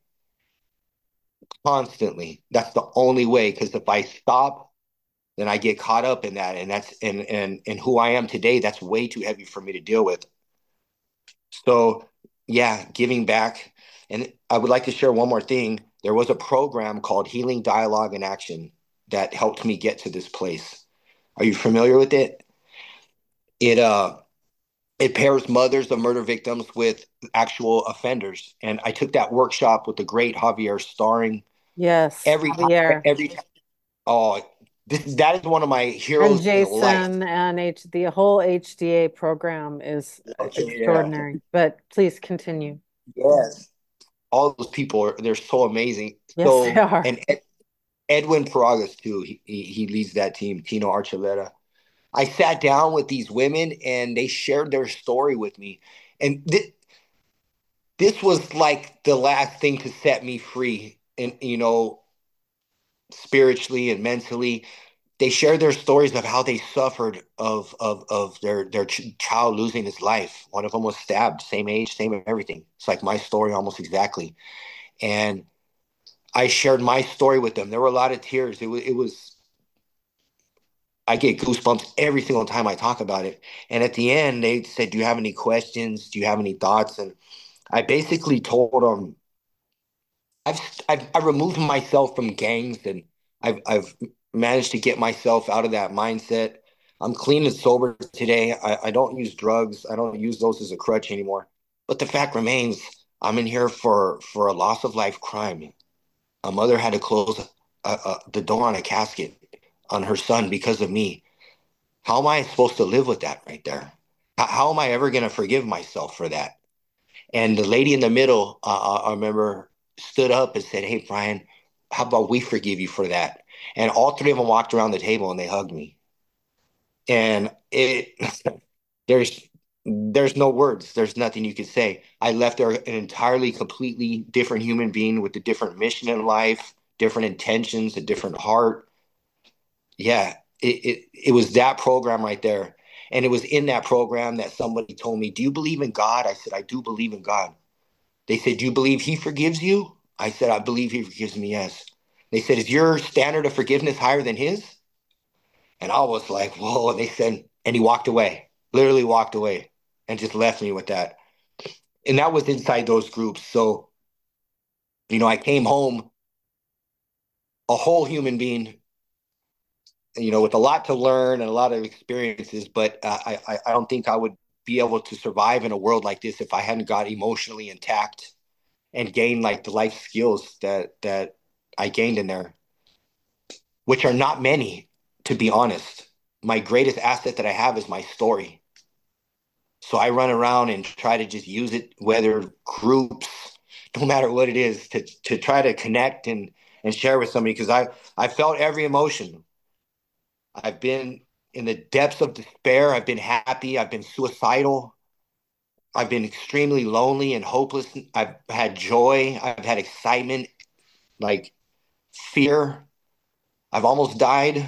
Constantly. That's the only way. Because if I stop, then I get caught up in that. And that's and and and who I am today, that's way too heavy for me to deal with. So yeah, giving back. And I would like to share one more thing. There was a program called Healing Dialogue and Action that helped me get to this place. Are you familiar with it? It uh it pairs mothers of murder victims with actual offenders. And I took that workshop with the great Javier Starring. Yes, Every time, Javier every time, oh, this, that is one of my and heroes in life. Jason and H the whole H D A program is Okay, yeah, extraordinary. But please continue. yes, all those people are they're so amazing. Yes, they So, are. and Ed, Edwin Paragas too. He, he he leads that team. Tino Archuleta. I sat down with these women and they shared their story with me, and th- this was like the last thing to set me free, and you know, spiritually and mentally. They shared their stories of how they suffered of of of their their ch- child losing his life. One of them was stabbed, same age, same everything. It's like my story almost exactly. And I shared my story with them. There were a lot of tears. It was it was I get goosebumps every single time I talk about it. And at the end, they said, "Do you have any questions? Do you have any thoughts?" And I basically told them I've I've I removed myself from gangs and I've I've managed to get myself out of that mindset. I'm clean and sober today. I, I don't use drugs. I don't use those as a crutch anymore. But the fact remains, I'm in here for for a loss of life crime. A mother had to close uh, uh, the door on a casket on her son because of me. How am I supposed to live with that right there? How, how am I ever going to forgive myself for that? And the lady in the middle, uh, I remember, stood up and said, "Hey, Brian, how about we forgive you for that?" And all three of them walked around the table and they hugged me. And it, there's, there's no words. There's nothing you could say. I left there an entirely, completely different human being with a different mission in life, different intentions, a different heart. Yeah, it, it, it was that program right there. And it was in that program that somebody told me, "Do you believe in God?" I said, "I do believe in God." They said, "Do you believe he forgives you?" I said, "I believe he forgives me, yes." They said, "Is your standard of forgiveness higher than his?" And I was like, whoa. And they said, and he walked away, literally walked away and just left me with that. And that was inside those groups. So, you know, I came home a whole human being, you know, with a lot to learn and a lot of experiences. But uh, I, I don't think I would be able to survive in a world like this if I hadn't got emotionally intact and gained like the life skills that that I gained in there, which are not many, to be honest. My greatest asset that I have is my story. So I run around and try to just use it, whether groups, no matter what it is, to to try to connect and and share with somebody because I I felt every emotion. I've been in the depths of despair. I've been happy. I've been suicidal. I've been extremely lonely and hopeless. I've had joy. I've had excitement, like fear. I've almost died.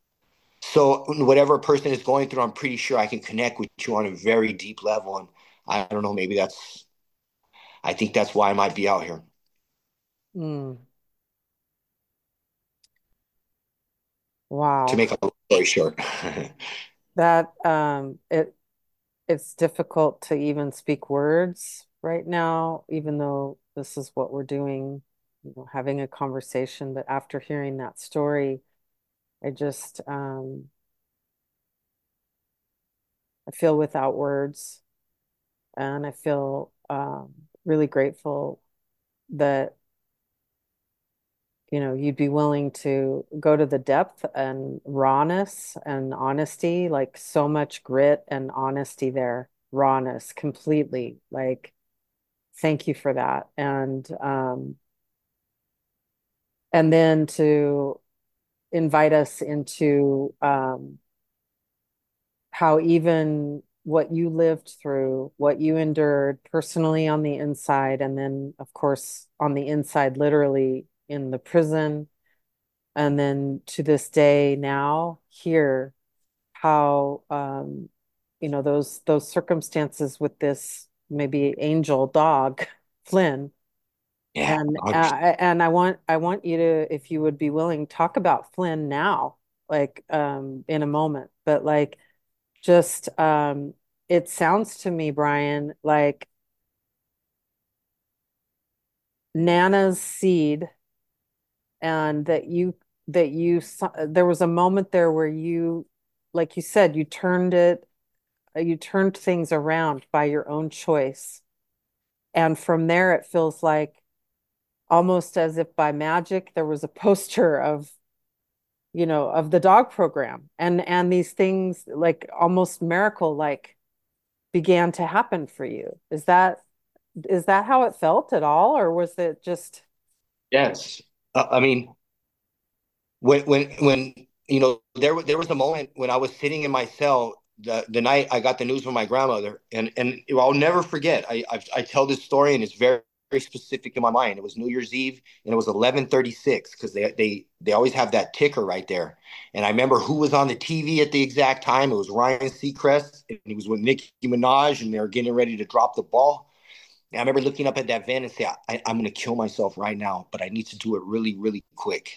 So whatever a person is going through, I'm pretty sure I can connect with you on a very deep level. And I don't know, maybe that's, I think that's why I might be out here. Mm, To wow. make a long story short. That um it it's difficult to even speak words right now, even though this is what we're doing, you know, having a conversation. But after hearing that story, I just um I feel without words, and I feel um really grateful that you know you'd be willing to go to the depth and rawness and honesty, like so much grit and honesty there, rawness completely. Like, thank you for that. And um and then to invite us into um how even what you lived through, what you endured personally on the inside, and then of course on the inside, literally in the prison, and then to this day now here, how um, you know, those those circumstances with this maybe angel dog, Flynn. Yeah, And uh, one hundred percent. and I want I want you to, if you would be willing, talk about Flynn now, like um in a moment. But like just um it sounds to me, Brian, like Nana's seed, and that you that you saw, there was a moment there where you, like you said, you turned it, you turned things around by your own choice. And from there, it feels like almost as if by magic, there was a poster of, you know, of the dog program, and and these things like almost miracle like began to happen for you. Is that is that how it felt at all, or was it just Yes. Uh, I mean, when when when you know there wa- there was a moment when I was sitting in my cell the the night I got the news from my grandmother, and and I'll never forget. I I, I tell this story and it's very very specific in my mind. It was New Year's Eve and it was eleven thirty-six because they they they always have that ticker right there. And I remember who was on the T V at the exact time. It was Ryan Seacrest and he was with Nicki Minaj and they were getting ready to drop the ball. And I remember looking up at that van and say, I, I'm going to kill myself right now, but I need to do it really, really quick.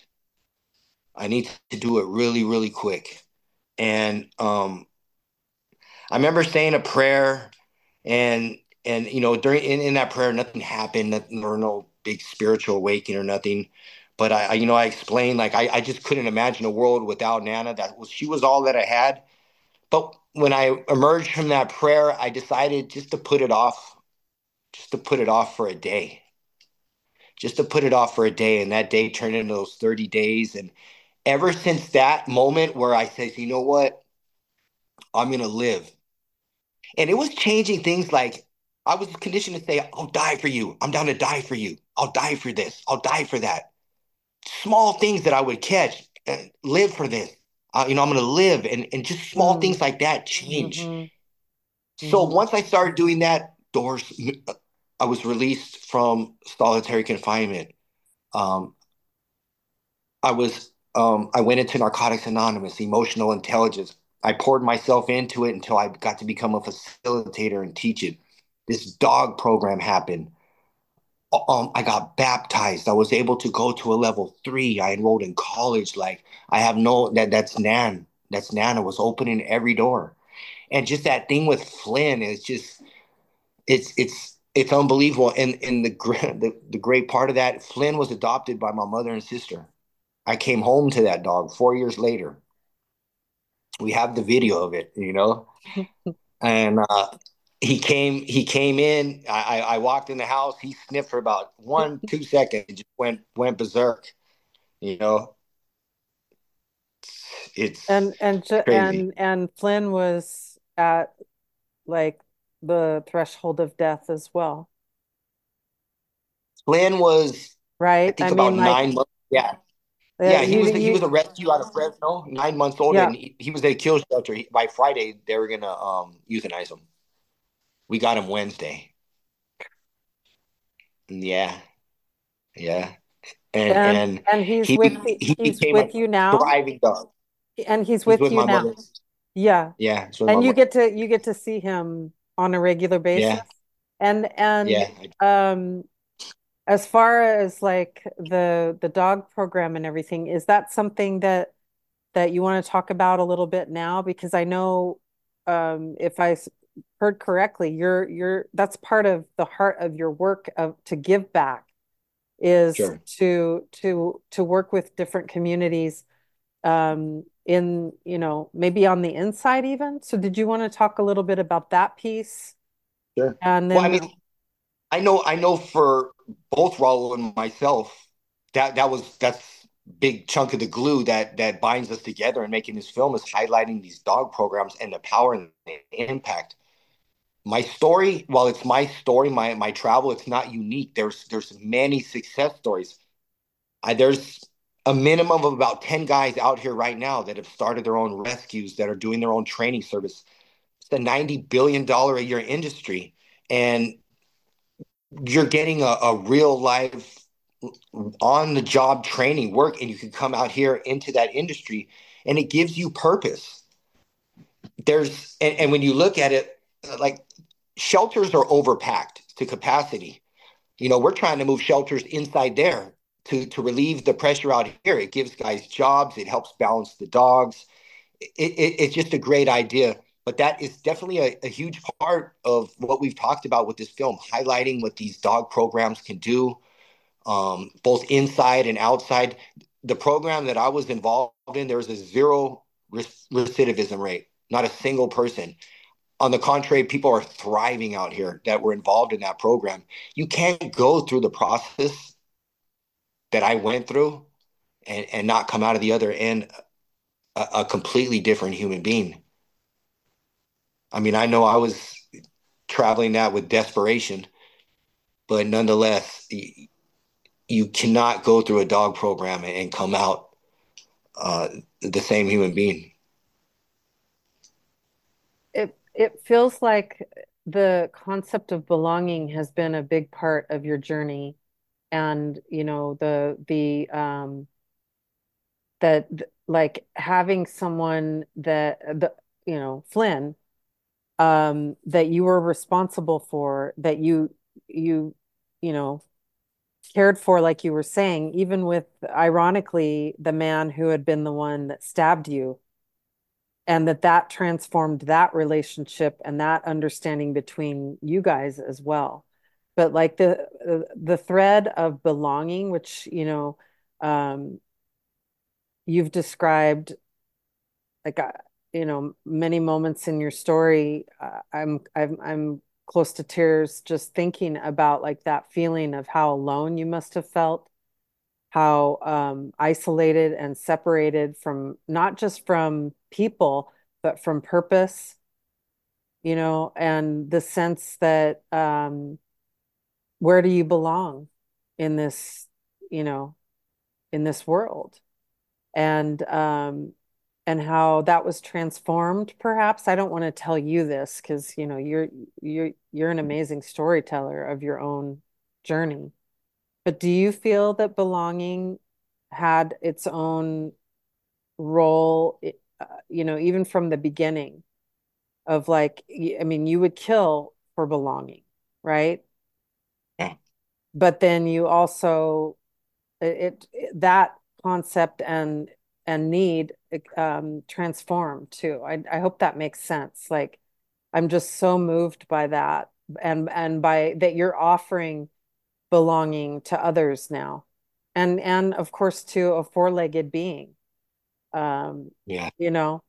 I need to do it really, really quick. And um, I remember saying a prayer, and and you know during in, in that prayer, nothing happened. Nothing, there were no big spiritual awakening or nothing. But I, I you know, I explained like I, I just couldn't imagine a world without Nana. That was she was all that I had. But when I emerged from that prayer, I decided just to put it off, just to put it off for a day, just to put it off for a day. And that day turned into those thirty days. And ever since that moment where I said, you know what, I'm gonna live. And it was changing things like I was conditioned to say, I'll die for you. I'm down to die for you. I'll die for this. I'll die for that. Small things that I would catch and live for this. Uh, you know, I'm going to live. And, and just small mm, things like that change. hmm So hmm once I started doing that, doors, I was released from solitary confinement. Um, I was, um, I went into Narcotics Anonymous, emotional intelligence. I poured myself into it until I got to become a facilitator and teach it. This dog program happened. Um, I got baptized. I was able to go to a level three. I enrolled in college. Like I have no that that's Nan. That's Nana was opening every door. And just that thing with Flynn is just it's it's it's unbelievable. And and the, the the great part of that, Flynn was adopted by my mother and sister. I came home to that dog four years later. We have the video of it, you know. And uh, he came he came in. I, I walked in the house. He sniffed for about one two seconds. Just went went berserk. You know, it's and and ju- crazy. and and Flynn was at like the threshold of death as well, Flynn was, I right? I think, about mean, like nine months. Yeah, uh, yeah. He you was he you was a rescue out of Fresno, nine months old, yeah. and he, he was at a kill shelter. He, by Friday, they were gonna um euthanize him. We got him Wednesday. Yeah, yeah. And and and and he's he with the, he he's became a with you now, thriving dog. and he's He's with with you my now. mother. Yeah. Yeah, he's with my And you mother. get to you get to see him on a regular basis. Yeah, And and yeah. um as far as like the the dog program and everything, is that something that that you want to talk about a little bit now? Because I know, um if I s- heard correctly, you're you're that's part of the heart of your work of to give back, is Sure. to to to work with different communities, um, in, you know, maybe on the inside even. So did you want to talk a little bit about that piece? Sure. And Well, I then mean, I know, I know for both Raul and myself, that that was that's big chunk of the glue that that binds us together and making this film is highlighting these dog programs and the power and the impact. My story, while it's my story, my my travel, it's not unique. There's there's many success stories. I, there's a minimum of about ten guys out here right now that have started their own rescues that are doing their own training service. It's a ninety billion dollar a year industry, and you're getting a, a real life on the job training work, and you can come out here into that industry and it gives you purpose. there's and, and when you look at it, uh, like shelters are overpacked to capacity. You know, we're trying to move shelters inside there to to relieve the pressure out here. It gives guys jobs. It helps balance the dogs. It, it, it's just a great idea. But that is definitely a, a huge part of what we've talked about with this film, highlighting what these dog programs can do, um, both inside and outside. The program that I was involved in, there was a zero recidivism rate, not a single person. On the contrary, people are thriving out here that were involved in that program. You can't go through the process that I went through and, and not come out of the other end a, a completely different human being. I mean, I know I was traveling that with desperation, but nonetheless, you, you cannot go through a dog program and come out uh, the same human being. It it feels like the concept of belonging has been a big part of your journey, and you know the the um that like having someone that the you know Flynn, um that you were responsible for, that you you you know cared for, like you were saying, even with ironically the man who had been the one that stabbed you, and that that transformed that relationship and that understanding between you guys as well. But like the the thread of belonging, which you know um you've described, like uh, you know many moments in your story, uh, I'm I'm I'm close to tears just thinking about like that feeling of how alone you must have felt, how um isolated and separated from, not just from people, but from purpose, you know, and the sense that um where do you belong in this, you know, in this world? And um and how that was transformed, perhaps. I don't want to tell you this because, you know, you're you're you're an amazing storyteller of your own journey. But do you feel that belonging had its own role, uh, you know, even from the beginning of like, I mean, you would kill for belonging, right? Yeah. But then you also it, it that concept and and need um transform too. I I hope that makes sense. Like I'm just so moved by that, and and by that you're offering belonging to others now. And and of course to a four-legged being. Um Yeah. you know,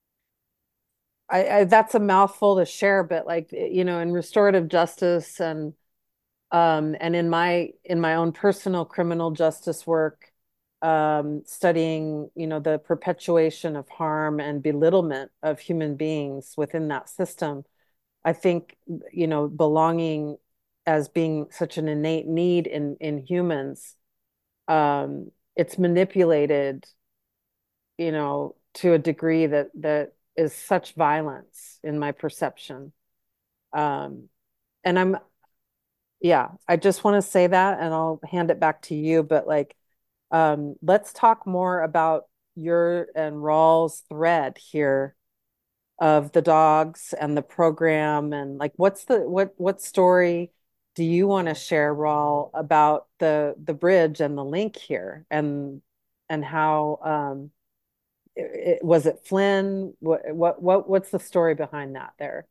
I, I that's a mouthful to share, but like you know, in restorative justice and um, and in my in my own personal criminal justice work, um, studying, you know, the perpetuation of harm and belittlement of human beings within that system, I think, you know, belonging as being such an innate need in in humans, um, it's manipulated, you know, to a degree that that is such violence in my perception. Um, and I'm Yeah, I just want to say that and I'll hand it back to you. But like, um, let's talk more about your and Rawls' thread here of the dogs and the program, and like what's the what what story do you want to share, Rawl, about the the bridge and the link here, and and how um it, it, was it Flynn? What what what what's the story behind that there?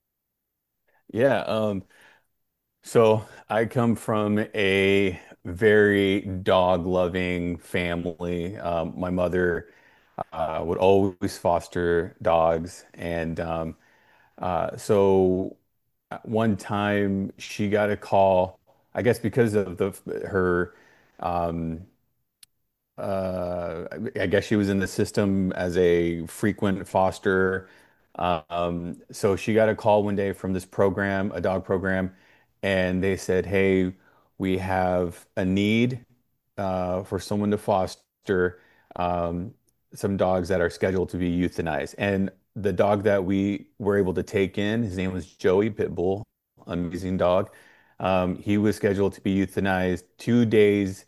Yeah, um, so I come from a very dog-loving family. Um, my mother uh, would always foster dogs, and um, uh, so at one time she got a call, I guess because of the her um, uh, I guess she was in the system as a frequent foster. Um, so she got a call one day from this program, a dog program, and they said, "Hey, we have a need uh, for someone to foster um, some dogs that are scheduled to be euthanized." And the dog that we were able to take in, his name was Joey Pitbull, amazing dog. Um, he was scheduled to be euthanized two days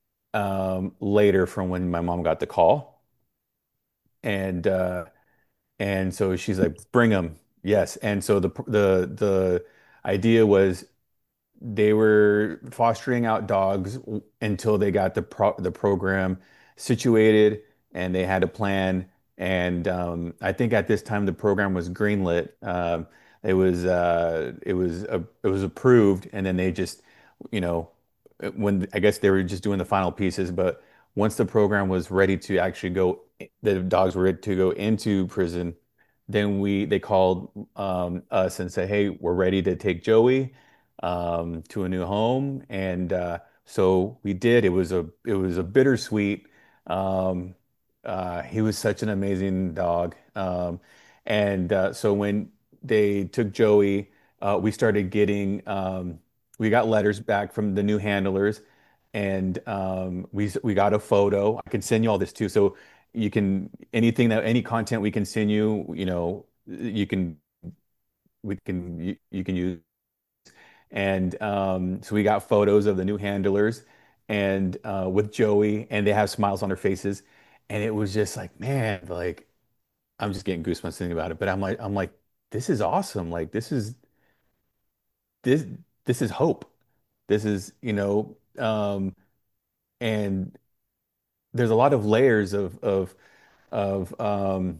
um, later from when my mom got the call. And uh, And so she's like, bring them. Yes. And so the the the idea was they were fostering out dogs until they got the pro the program situated and they had a plan. And um, I think at this time the program was greenlit. Um, it was uh, it was uh, it was approved, and then they just, you know, when I guess they were just doing the final pieces. But once the program was ready to actually go, the dogs were ready to go into prison. Then we they called um, us and said, "Hey, we're ready to take Joey um, to a new home," and uh, so we did. It was a it was a bittersweet. Um, uh, he was such an amazing dog, um, and uh, so when they took Joey, uh, we started getting um, we got letters back from the new handlers, and um, we we got a photo. I can send you all this too, so you can anything that any content we can send you, you know, you can we can you, you can use. And um, so we got photos of the new handlers and uh, with Joey, and they have smiles on their faces. And it was just like, man, like I'm just getting goosebumps thinking about it. But I'm like, I'm like, this is awesome. Like this is this this is hope. This is, you know, um, and there's a lot of layers of of of um,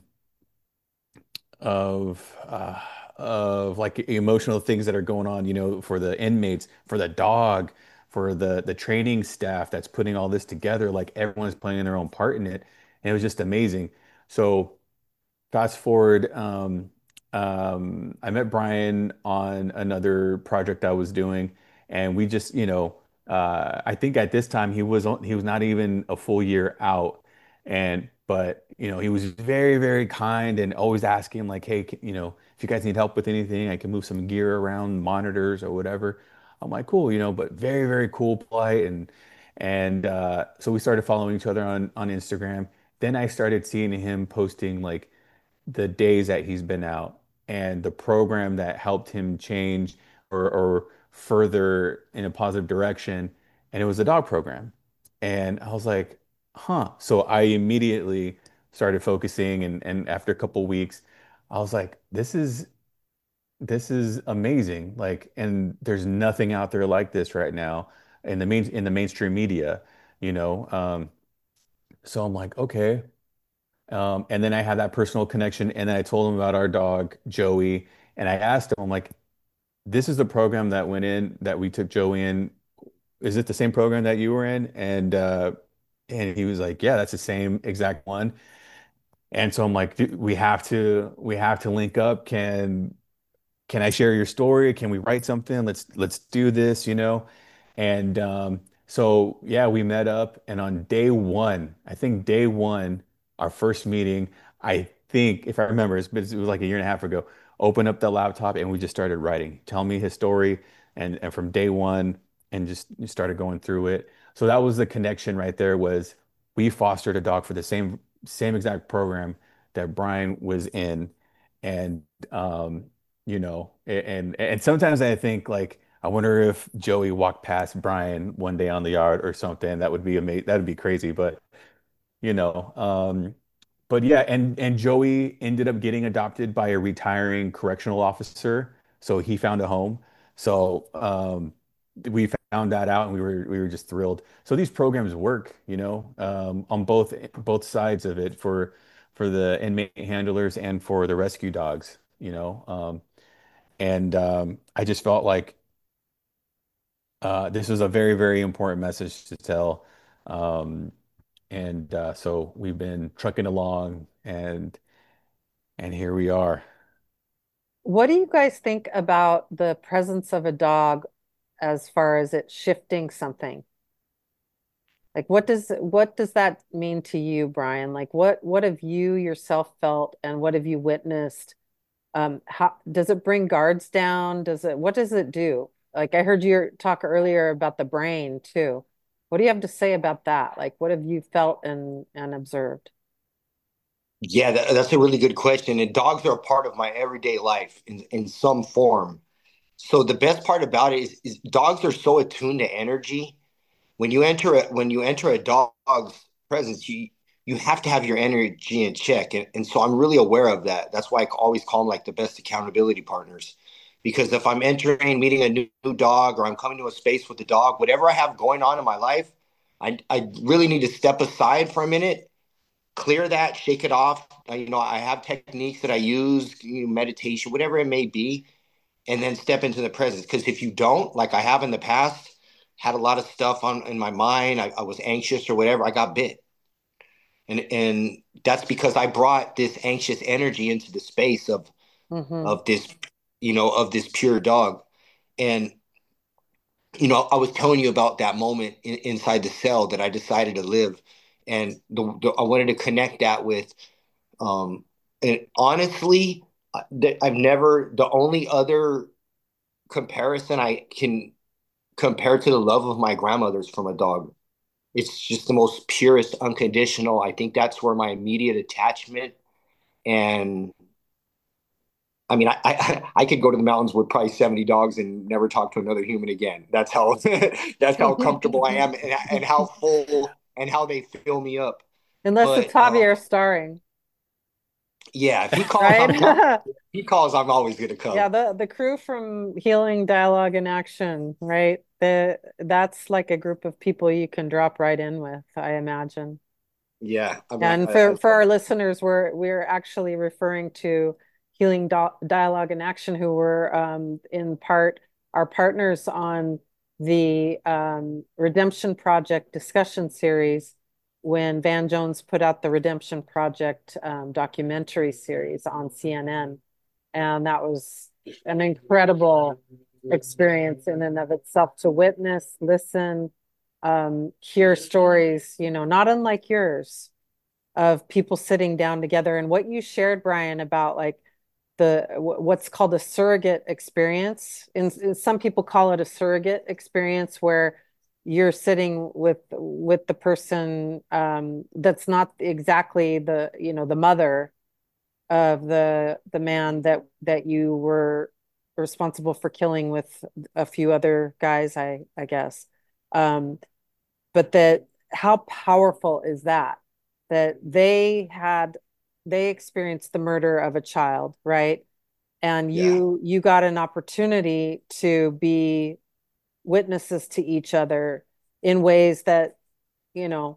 of uh, of like emotional things that are going on, you know, for the inmates, for the dog, for the the training staff that's putting all this together. Like everyone's playing their own part in it, and it was just amazing. So fast forward, um, um, I met Brian on another project I was doing, and we just, you know, uh, I think at this time he was on, he was not even a full year out, and but you know he was very very kind and always asking like, hey, can- you know, if you guys need help with anything, I can move some gear around, monitors or whatever. I'm like, cool, you know, but very very cool, polite, and and uh, so we started following each other on on Instagram. Then I started seeing him posting like the days that he's been out and the program that helped him change or, or further in a positive direction. And it was a dog program. And I was like, huh. So I immediately started focusing and, and after a couple weeks, I was like, this is this is amazing. Like, and there's nothing out there like this right now in the main in the mainstream media, you know. Um, so I'm like, okay. Um, and then I had that personal connection, and then I told him about our dog, Joey, and I asked him, I'm like, this is the program that went in that we took Joey in. Is it the same program that you were in? And uh, and he was like, yeah, that's the same exact one. And so I'm like, "Dude, we have to we have to link up. Can can I share your story? Can we write something? Let's let's do this, you know? And um, so yeah, we met up and on day one, I think day one, our first meeting, I think if I remember, it's been- it was like a year and a half ago, opened up the laptop and we just started writing. Tell me his story and and from day one and just started going through it. So that was the connection right there was we fostered a dog for the same same exact program that Brian was in. And um you know, and and sometimes I think like I wonder if Joey walked past Brian one day on the yard or something. That would be amazing. That would be crazy, but you know, um, but yeah, and and Joey ended up getting adopted by a retiring correctional officer, so he found a home. So um, we found that out, and we were we were just thrilled. So these programs work, you know, um, on both both sides of it for for the inmate handlers and for the rescue dogs, you know. Um, and um, I just felt like uh, this was a very, very important message to tell. Um, and uh, so we've been trucking along, and and here we are. What do you guys think about the presence of a dog as far as it shifting something? Like what does what does that mean to you, Brian? Like what what have you yourself felt and what have you witnessed? Um, how does it bring guards down? Does it what does it do? Like I heard you talk earlier about the brain too. What do you have to say about that? Like what have you felt and and observed? Yeah, that, that's a really good question. And dogs are a part of my everyday life in, in some form. So the best part about it is, is dogs are so attuned to energy. When you enter a, when you enter a dog's presence, you you have to have your energy in check. And, and so I'm really aware of that. That's why I always call them like the best accountability partners. Because if I'm entering, meeting a new, new dog, or I'm coming to a space with the dog, whatever I have going on in my life, I, I really need to step aside for a minute, clear that, shake it off. Uh, You know, I have techniques that I use, you know, meditation, whatever it may be, and then step into the present. Because if you don't, like I have in the past, had a lot of stuff on in my mind, I, I was anxious or whatever, I got bit. And and that's because I brought this anxious energy into the space of Hmm. of this, you know, of this pure dog. And you know, I was telling you about that moment in, inside the cell that I decided to live, and the, the, I wanted to connect that with, um, and honestly, I- I've never. The only other comparison I can compare to the love of my grandmother's from a dog. It's just the most purest, unconditional. I think that's where my immediate attachment, and I mean, I, I I could go to the mountains with probably seventy dogs and never talk to another human again. That's how that's how comfortable I am, and, and how full and how they fill me up. Unless it's But um, Javier starring, yeah, if he calls, I'm coming. right? If he calls, I'm always gonna Yeah, come. the the crew from Healing Dialogue and Action, right? The that's like a group of people you can drop right in with, I imagine. Yeah, I mean, I, And I, for I for our listeners, we're we're actually referring to Healing Do Dialogue and Action, who were um, in part our partners on the um, Redemption Project discussion series when Van Jones put out the Redemption Project um, documentary series on C N N, and that was an incredible experience in and of itself to witness, listen, um, hear stories, you know, not unlike yours of people sitting down together. And what you shared, Brian, about like the what's called a surrogate experience. And some people call it a surrogate experience where you're sitting with with the person um, that's not exactly the you know the mother of the the man that that you were responsible for killing with a few other guys, I I guess. Um, but that how powerful is that that they had they experienced the murder of a child, right? And yeah. you you got an opportunity to be witnesses to each other in ways that you know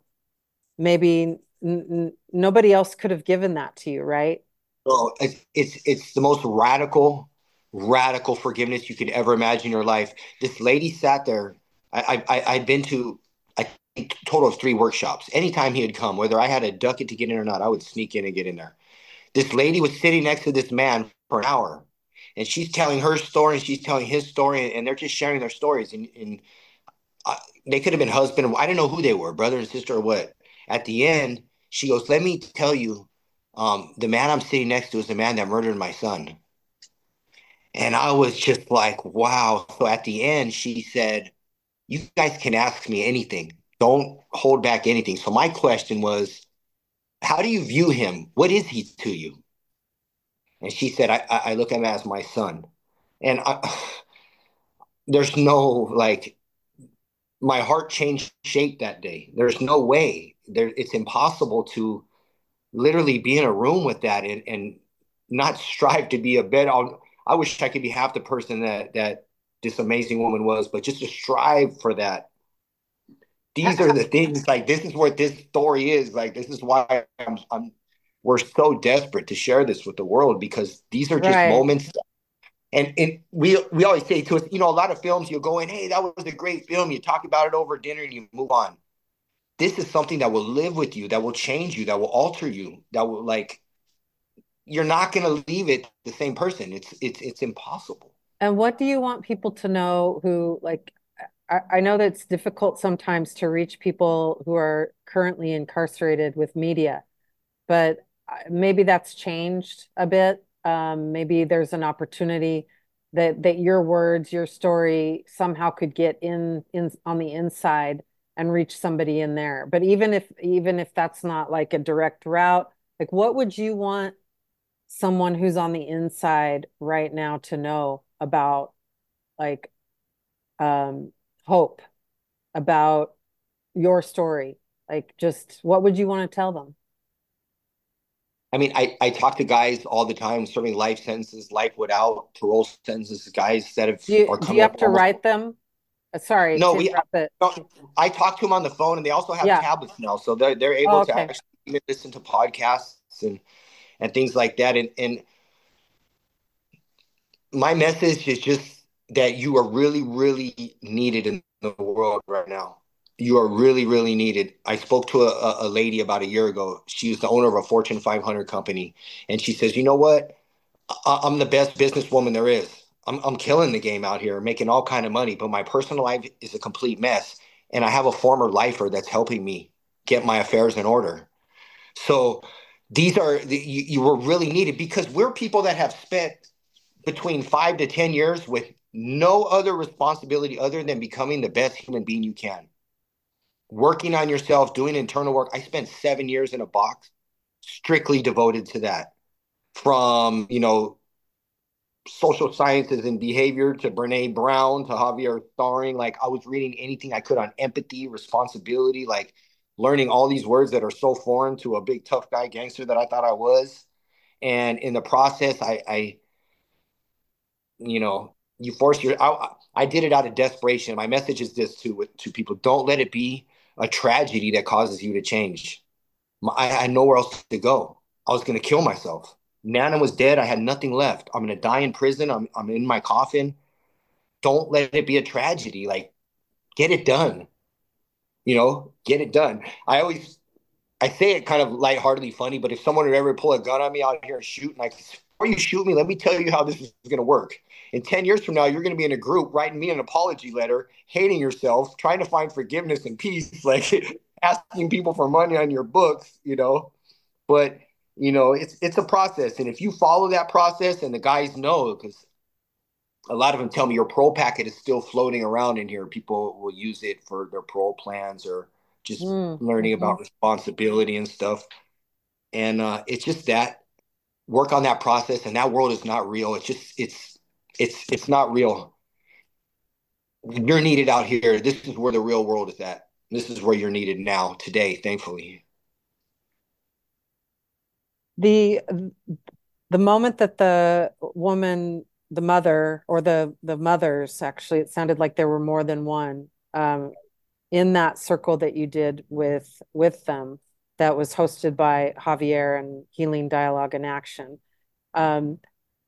maybe n- nobody else could have given that to you, right? So it's it's it's the most radical, radical forgiveness you could ever imagine in your life. This lady sat there. I I I- I'd been to I think total of three workshops. Anytime he had come, whether I had to duck it to get in or not, I would sneak in and get in there. This lady was sitting next to this man for an hour, and she's telling her story and she's telling his story, and they're just sharing their stories. And, and I, they could have been husband and I didn't know who they were, brother and sister or what. At the end, she goes, "Let me tell you, um, the man I'm sitting next to is the man that murdered my son." And I was just like, wow. So at the end, she said, "You guys can ask me anything. Don't hold back anything." So my question was, how do you view him? What is he to you? And she said, I, I look at him as my son. And I, there's no like, my heart changed shape that day. There's no way. There, it's impossible to literally be in a room with that and, and not strive to be a better. I wish I could be half the person that that this amazing woman was, but just to strive for that. These are the things. Like this is what this story is. Like this is why I'm, I'm. We're so desperate to share this with the world because these are just Right. moments. And and we we always say to us, you know, a lot of films you'll go in, hey, that was a great film. You talk about it over dinner and you move on. This is something that will live with you, that will change you, that will alter you, that will like you're not going to leave it the same person. It's it's it's impossible. And what do you want people to know who like I, I know that it's difficult sometimes to reach people who are currently incarcerated with media, but uh, maybe that's changed a bit. Um, maybe there's an opportunity that that your words, your story somehow could get in in on the inside and reach somebody in there. But even if even if that's not like a direct route, like what would you want someone who's on the inside right now to know about like um hope, about your story? Like, just what would you want to tell them? I mean, I, I talk to guys all the time serving life sentences, life without parole sentences, guys that have Do you are do you coming have up to almost. write them? Uh, Sorry No, to we interrupt, but I, I talk to them on the phone, and they also have yeah. tablets now, so they're they're Oh, able to okay. actually even listen to podcasts and and things like that. And and my message is just that you are really, really needed in the world right now. You are really, really needed. I spoke to a, a lady about a year ago. She was the owner of a Fortune five hundred company. And she says, you know what? I, I'm the best businesswoman there is. I'm, I'm killing the game out here, making all kind of money, but my personal life is a complete mess. And I have a former lifer that's helping me get my affairs in order. So these are, you, you were really needed because we're people that have spent between five to ten years with no other responsibility other than becoming the best human being you can. Working on yourself, doing internal work. I spent seven years in a box strictly devoted to that. From, you know, social sciences and behavior to Brene Brown to Javier Starring. Like I was reading anything I could on empathy, responsibility, like learning all these words that are so foreign to a big tough guy gangster that I thought I was. And in the process, I, I you know, you force your. I, I did it out of desperation. My message is this to to people: don't let it be a tragedy that causes you to change. I had nowhere else to go. I was going to kill myself. Nana was dead. I had nothing left. I'm going to die in prison. I'm I'm in my coffin. Don't let it be a tragedy. Like get it done. You know, get it done. I always I say it kind of lightheartedly funny, but if someone would ever pull a gun on me out here and shoot, and like, before you shoot me, let me tell you how this is going to work. In ten years from now, you're going to be in a group writing me an apology letter, hating yourself, trying to find forgiveness and peace, like asking people for money on your books, you know. But, you know, it's it's a process. And if you follow that process and the guys know, because a lot of them tell me your parole packet is still floating around in here. People will use it for their parole plans or just Mm, learning mhm. about responsibility and stuff. And uh, it's just that work on that process. And that world is not real. It's just it's it's it's not real. You're needed out here. This is where the real world is at. This is where you're needed now, today, thankfully. The the moment that the woman, the mother, or the the mothers, actually, it sounded like there were more than one, um, in that circle that you did with with them, that was hosted by Javier and Healing Dialogue in Action. Um,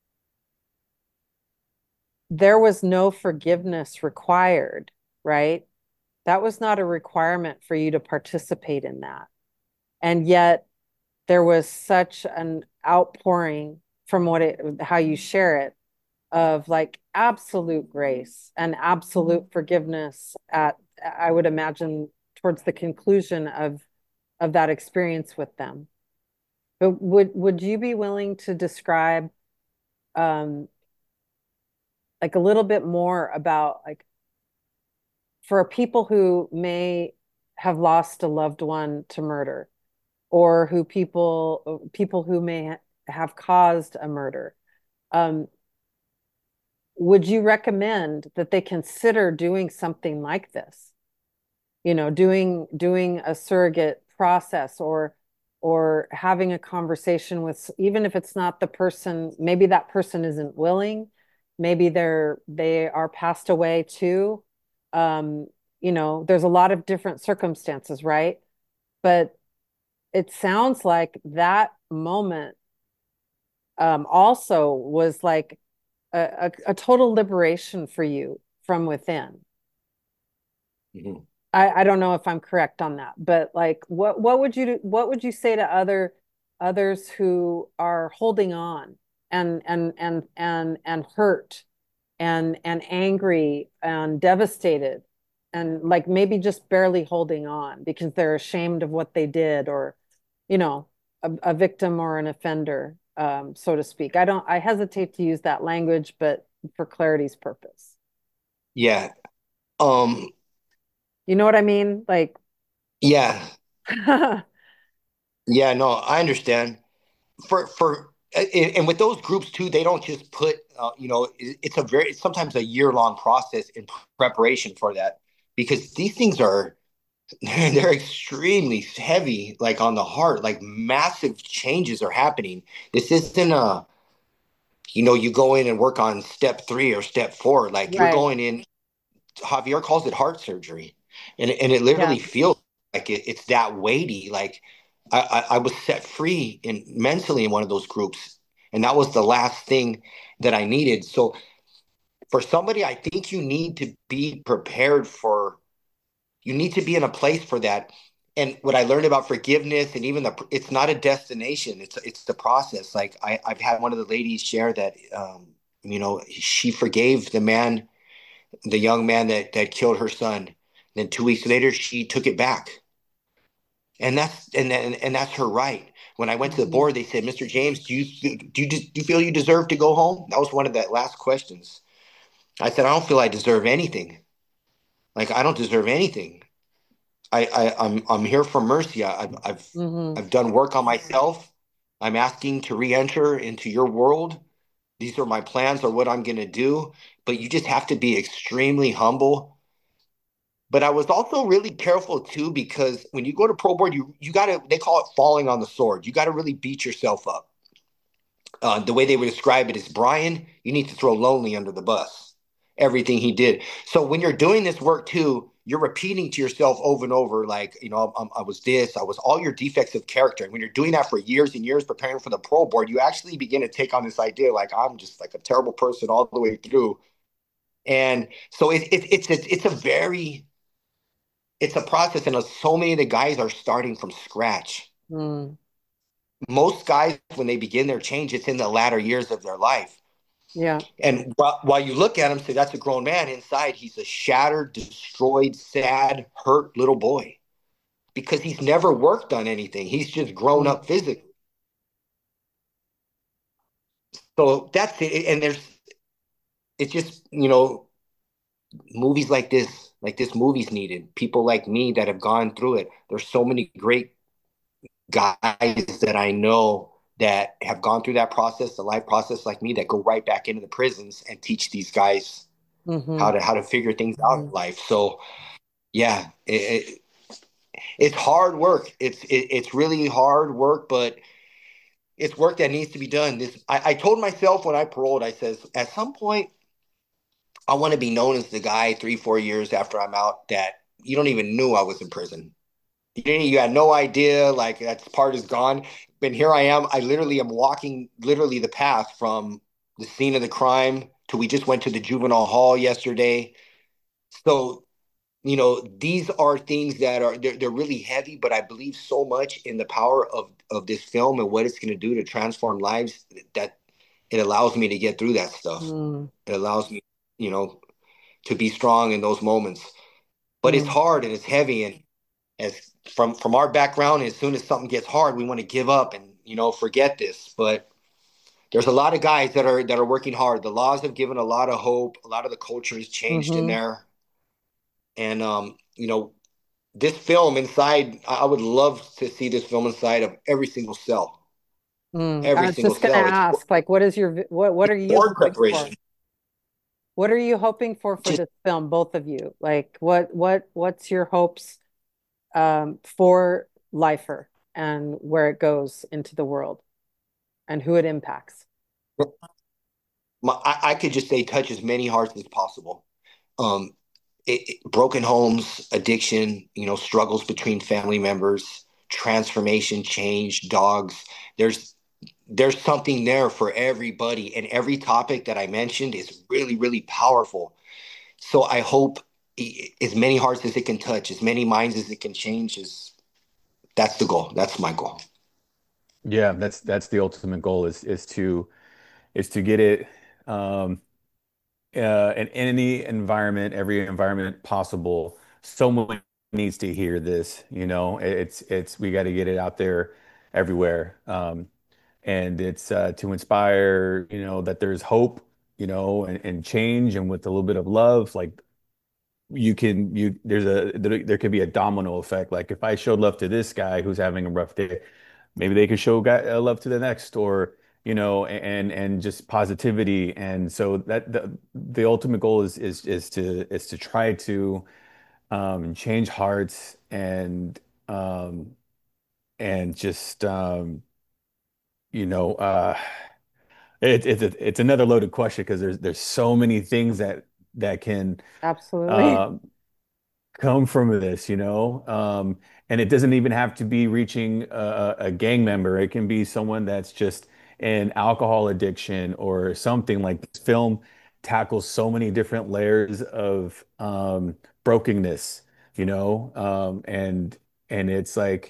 there was no forgiveness required, right? That was not a requirement for you to participate in that. And yet there was such an outpouring from what it, how you share it, of like absolute grace and absolute forgiveness at, I would imagine, towards the conclusion of of that experience with them. But would would you be willing to describe, um like a little bit more about, like, for people who may have lost a loved one to murder, or who people people who may have caused a murder, um, would you recommend that they consider doing something like this? You know, doing doing a surrogate process, or or having a conversation with, even if it's not the person, maybe that person isn't willing, maybe they're they are passed away too. Um, you know, there's a lot of different circumstances, right? But it sounds like that moment, um, also was like a, a, a total liberation for you from within. Mm-hmm. I, I don't know if I'm correct on that, but like what what would you do, what would you say to other others who are holding on, and and and and and hurt, and and angry and devastated, and like maybe just barely holding on because they're ashamed of what they did, or you know, a, a victim or an offender, um, so to speak. I don't I hesitate to use that language, but for clarity's purpose. Yeah. Um, You know what I mean? Like yeah. Yeah, no, I understand. For for and, and with those groups too, they don't just put uh, you know it, it's a very it's sometimes a year long process in preparation for that because these things are they're extremely heavy, like on the heart, like massive changes are happening. This isn't a, you know, you go in and work on step three or step four. Like you're Right. going in, Javier calls it heart surgery. And, and it Yeah. literally feels like it, it's that weighty. Like I, I, I was set free in mentally in one of those groups. And that was the last thing that I needed. So for somebody, I think you need to be prepared for, you need to be in a place for that. And what I learned about forgiveness and even the, it's not a destination. It's, it's the process. Like I, I've had one of the ladies share that, um, you know, she forgave the man, the young man that, that killed her son. Then two weeks later, she took it back. And that's, and, and, and that's her right. When I went to the Mhm. board, they said, mister James, do you, do you, do you feel you deserve to go home? That was one of the last questions. I said, I don't feel I deserve anything. Like I don't deserve anything. I, I I'm I'm here for mercy. I, I've I've Mhm. I've done work on myself. I'm asking to re-enter into your world. These are my plans or what I'm gonna do. But you just have to be extremely humble. But I was also really careful too because when you go to pro board, you you gotta they call it falling on the sword. You gotta really beat yourself up. Uh, the way they would describe it is Brian, you need to throw Lonely under the bus. Everything he did. So when you're doing this work too, you're repeating to yourself over and over, like, you know, I, I was this, I was all your defects of character. And when you're doing that for years and years, preparing for the pro board, you actually begin to take on this idea, like, I'm just like a terrible person all the way through. And so it, it, it's, it's, it's a very, it's a process. And so many of the guys are starting from scratch. Mm. Most guys, when they begin their change, it's in the latter years of their life. Yeah. And while, while you look at him, say that's a grown man. Inside, he's a shattered, destroyed, sad, hurt little boy because he's never worked on anything. He's just grown Mm. up physically. So that's it. And there's, it's just, you know, movies like this, like this movie's needed. People like me that have gone through it. There's so many great guys that I know that have gone through that process, the life process like me, that go right back into the prisons and teach these guys how Mhm. to how to figure things out in Mhm. life. So yeah, it, it's hard work. It's it, it's really hard work, but it's work that needs to be done. This I, I told myself when I paroled, I says at some point I want to be known as the guy three, four years after I'm out that you don't even knew I was in prison. You didn't, you had no idea, like that part is gone. But here I am. I literally am walking literally the path from the scene of the crime to we just went to the juvenile hall yesterday. So you know, these are things that are they're, they're really heavy, but I believe so much in the power of of this film and what it's going to do to transform lives that it allows me to get through that stuff. Mm. It allows me, you know, to be strong in those moments. But it's Mm. hard and it's heavy, and as from from our background, as soon as something gets hard, we want to give up and you know forget this. But there's a lot of guys that are that are working hard. The laws have given a lot of hope. A lot of the culture has changed in Mhm. there, and um, you know, this film inside, I would love to see this film inside of every single cell. Mm. I Every was single just gonna cell. It's ask, like, what is your vi- what what are you board hoping for? preparation. What are you hoping for for Just this film, both of you? Like, what what what's your hopes um, for Lifer and where it goes into the world and who it impacts? my, I, I could just say touch as many hearts as possible. Um, it, it- broken homes, addiction, you know, struggles between family members, transformation, change, dogs. There's there's something there for everybody, and every topic that I mentioned is really really powerful. So I hope as many hearts as it can touch, as many minds as it can change. Is That's the goal. That's my goal. Yeah, that's that's the ultimate goal is is to is to get it um uh in any environment, every environment possible. Someone needs to hear this, you know. It's it's we got to get it out there everywhere. Um and it's uh to inspire, you know, that there's hope, you know, and, and change and with a little bit of love, like you can you there's a there, there could be a domino effect. Like if I showed love to this guy who's having a rough day, maybe they could show guy, uh, love to the next, or you know, and and just positivity. And so that the the ultimate goal is is is to is to try to um, change hearts and um, and just um, you know uh, it, it's it's another loaded question because there's there's so many things that that can Absolutely. um, come from this, you know? Um, and it doesn't even have to be reaching a, a gang member. It can be someone that's just in alcohol addiction or something. Like this film tackles so many different layers of um, brokenness, you know? Um, and and it's like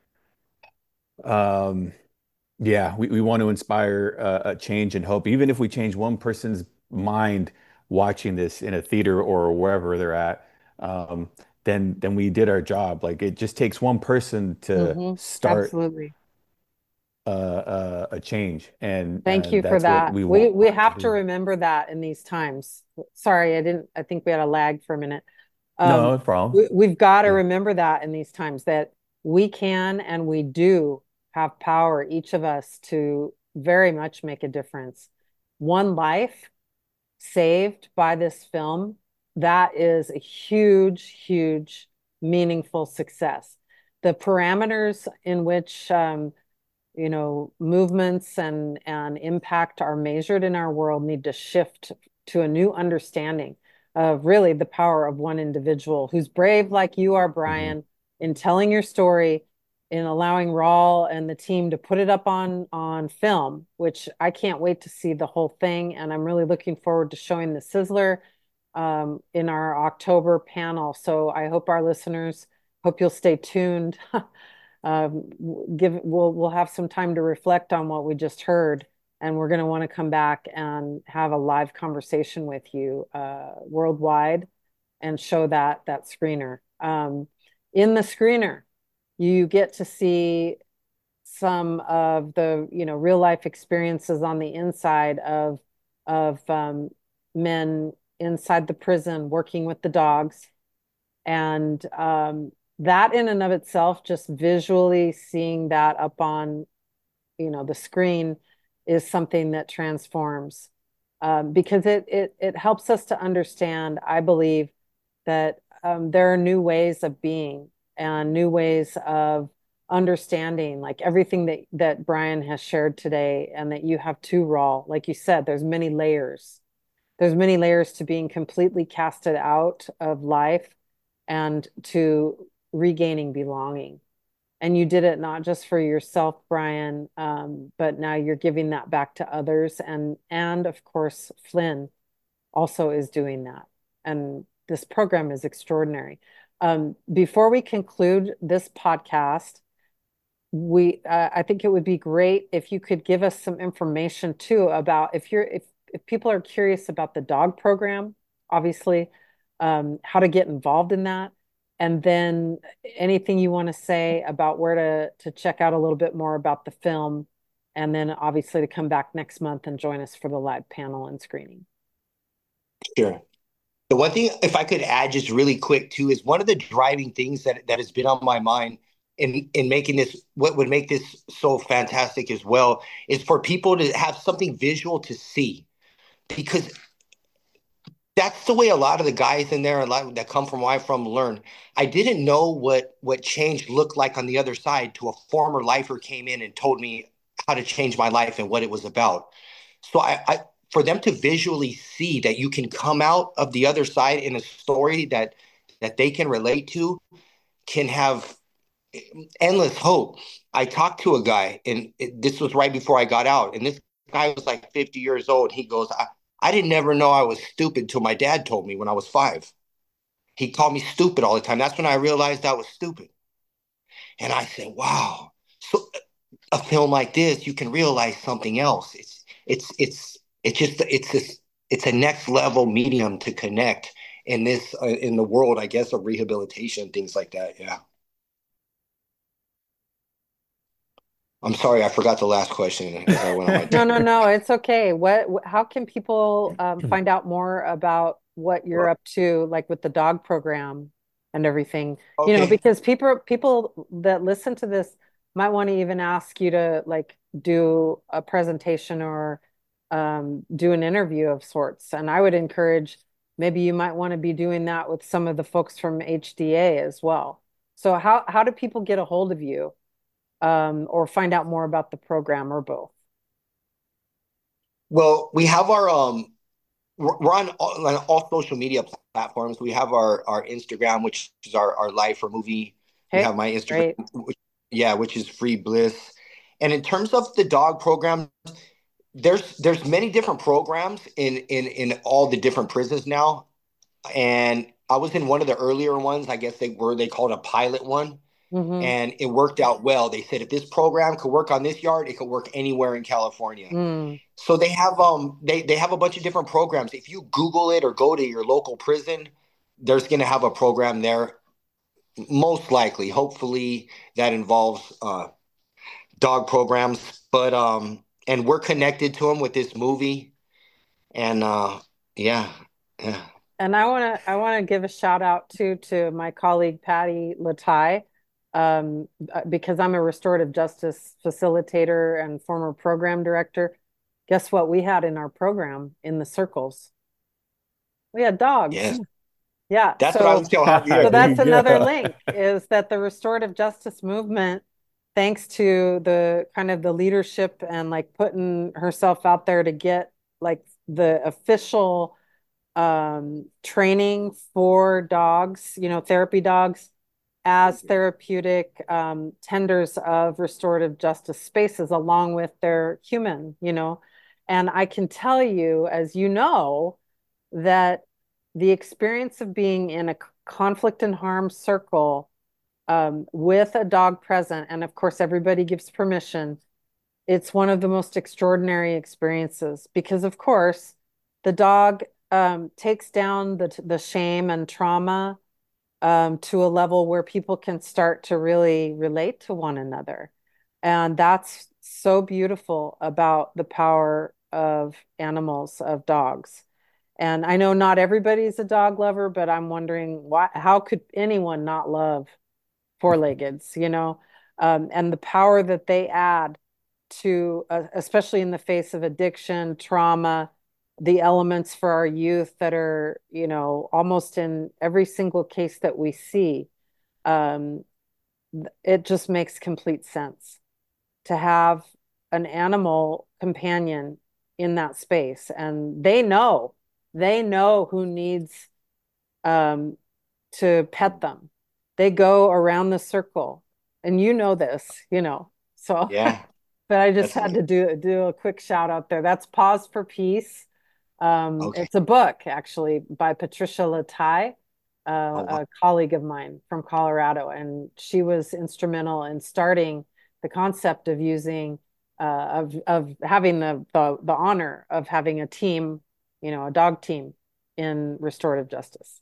um, yeah, we, we want to inspire uh, a change and hope. Even if we change one person's mind watching this in a theater or wherever they're at, um, then then we did our job. Like it just takes one person to Hmm. start Absolutely. uh, uh, a change, and Thank you and for that's what that. we We want we to have to do. remember that in these times. Sorry, I didn't, I think we had a lag for a minute. Um, No, no problem. we, we've got to Yeah. remember that in these times that we can and we do have power, each of us, to very much make a difference. One life saved by this film, that is a huge, huge, meaningful success. The parameters in which um, you know, movements and and impact are measured in our world need to shift to a new understanding of really the power of one individual who's brave like you are, Hmm. Brian, in telling your story, in allowing Rawl and the team to put it up on on film, which I can't wait to see the whole thing, and I'm really looking forward to showing the Sizzler um, in our October panel. So I hope our listeners hope you'll stay tuned. um, give we'll we'll have some time to reflect on what we just heard, and we're going to want to come back and have a live conversation with you uh, worldwide and show that that screener. Um, in the screener, you get to see some of the you know real life experiences on the inside of of um, men inside the prison working with the dogs and um, that in and of itself, just visually seeing that up on, you know, the screen is something that transforms um, because it it it helps us to understand, I believe, that um, there are new ways of being and new ways of understanding, like everything that that Brian has shared today, and that you have too, Raw. Like you said, there's many layers. There's many layers to being completely casted out of life and to regaining belonging. And you did it not just for yourself, Brian, um, but now you're giving that back to others. And and of course, Flynn also is doing that. And this program is extraordinary. Um, before we conclude this podcast, we uh, I think it would be great if you could give us some information too about if you're if if people are curious about the dog program, obviously, um, how to get involved in that, and then anything you want to say about where to to check out a little bit more about the film, and then obviously to come back next month and join us for the live panel and screening. Sure. The one thing, if I could add just really quick too, is one of the driving things that that has been on my mind in in making this, what would make this so fantastic as well, is for people to have something visual to see, because that's the way a lot of the guys in there, a lot that come from where I'm from, learn. I didn't know what what change looked like on the other side to a former lifer came in and told me how to change my life and what it was about. So I, I for them to visually see that you can come out of the other side in a story that that they can relate to, can have endless hope. I talked to a guy, and it, this was right before I got out, and this guy was like fifty years old. He goes, I, I didn't never know I was stupid till my dad told me when I was five. He called me stupid all the time. That's when I realized I was stupid. And I said, wow. So a film like this, you can realize something else. It's it's it's it's just it's this it's a next level medium to connect in this uh, in the world, I guess, of rehabilitation, things like that. Yeah. I'm sorry, I forgot the last question as I went on my No, no, tangent. no, it's okay. What, wh- how can people um, find out more about what you're up to, like with the dog program and everything? You know, Okay. because people people that listen to this might want to even ask you to like do a presentation or um, do an interview of sorts. And I would encourage maybe you might want to be doing that with some of the folks from H D A as well. So how how do people get a hold of you, um, or find out more about the program, or both? Well, we have our um we're we're on all, on all social media platforms. We have our our Instagram, which is our our life or movie. We Okay, have my Instagram, great. which, yeah, which is Free Bliss. And in terms of the dog program, there's there's many different programs in in in all the different prisons now. And I was in one of the earlier ones. I guess they were they called a pilot one, Mm-hmm. and it worked out well. They said if this program could work on this yard, it could work anywhere in California. Mm. So they have um they they have a bunch of different programs. If you Google it or go to your local prison, there's going to have a program there. Most likely, hopefully, that involves uh, dog programs. But um, and we're connected to them with this movie, and uh, yeah, yeah, And I want to I want to give a shout out too to my colleague Patty Latai, um, uh, because I'm a restorative justice facilitator and former program director. Guess what we had in our program in the circles? We had dogs. yes. Yeah, That's what I so would tell so There Javier. you that's another go. link, is that the restorative justice movement, thanks to the kind of the leadership and like putting herself out there to get like the official um, training for dogs, you know, therapy dogs as therapeutic um, tenders of restorative justice spaces along with their human, you know. And I can tell you, as you know, that the experience of being in a conflict and harm circle, um, with a dog present, and of course, everybody gives permission, it's one of the most extraordinary experiences because, of course, the dog um, takes down the the shame and trauma, um, to a level where people can start to really relate to one another, and that's so beautiful about the power of animals, of dogs. And I know not everybody's a dog lover, but I'm wondering why, how could anyone not love four-leggeds, you know, um, and the power that they add to, uh, especially in the face of addiction, trauma, the elements for our youth that are, you know, almost in every single case that we see. Um, it just makes complete sense to have an animal companion in that space. And they know, they know who needs um, to pet them. They go around the circle, and you know this, you know. So, Yeah, but I just that's had to do do a quick shout out there. That's Pause for Peace. Um, okay. it's a book actually by Patricia Latai, uh, Oh, wow. a colleague of mine from Colorado, and she was instrumental in starting the concept of using uh, of of having the, the the honor of having a team, you know, a dog team in restorative justice.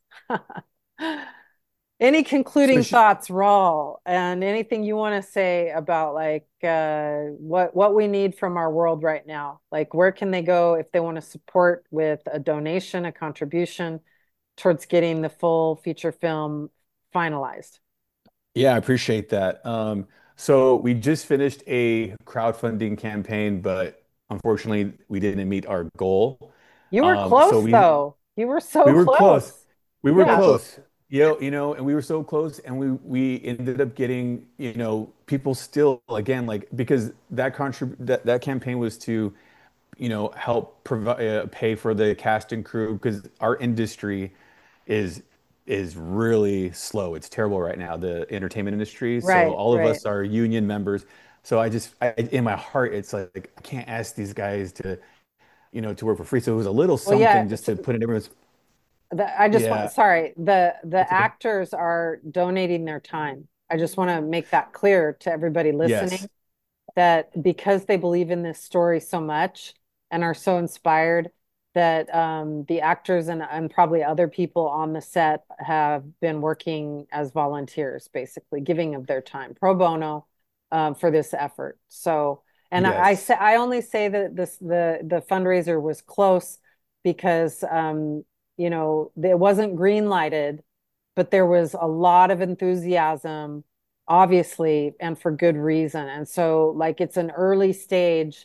Any So concluding she, thoughts, Raul, and anything you want to say about like uh, what what we need from our world right now? Like, where can they go if they want to support with a donation, a contribution towards getting the full feature film finalized? yeah, I appreciate that. Um, so we just finished a crowdfunding campaign, but unfortunately, we didn't meet our goal. You were Um, so close, we though. You were so we were close. close. We were So Yeah, close. close. You know, you know, and we were so close, and we we ended up getting, you know, people still again like because that contrib that that campaign was to, you know, help provide uh, pay for the cast and crew because our industry is is really slow. It's terrible right now, the entertainment industry. So right, all of right. us are union members. So I just I, in my heart, it's like I can't ask these guys to, you know, to work for free. So it was a little Well, yeah. something just So to put in everyone's, the, I just want, yeah, sorry, the the it's okay. actors are donating their time. I just want to make that clear to everybody Yes. listening, that because they believe in this story so much and are so inspired, that um, the actors and, and probably other people on the set have been working as volunteers, basically giving of their time pro bono, um, for this effort. So, and I, I say Yes. I only say that this the the fundraiser was close because um, you know, it wasn't green lighted, but there was a lot of enthusiasm, obviously, and for good reason. And so, like, it's an early stage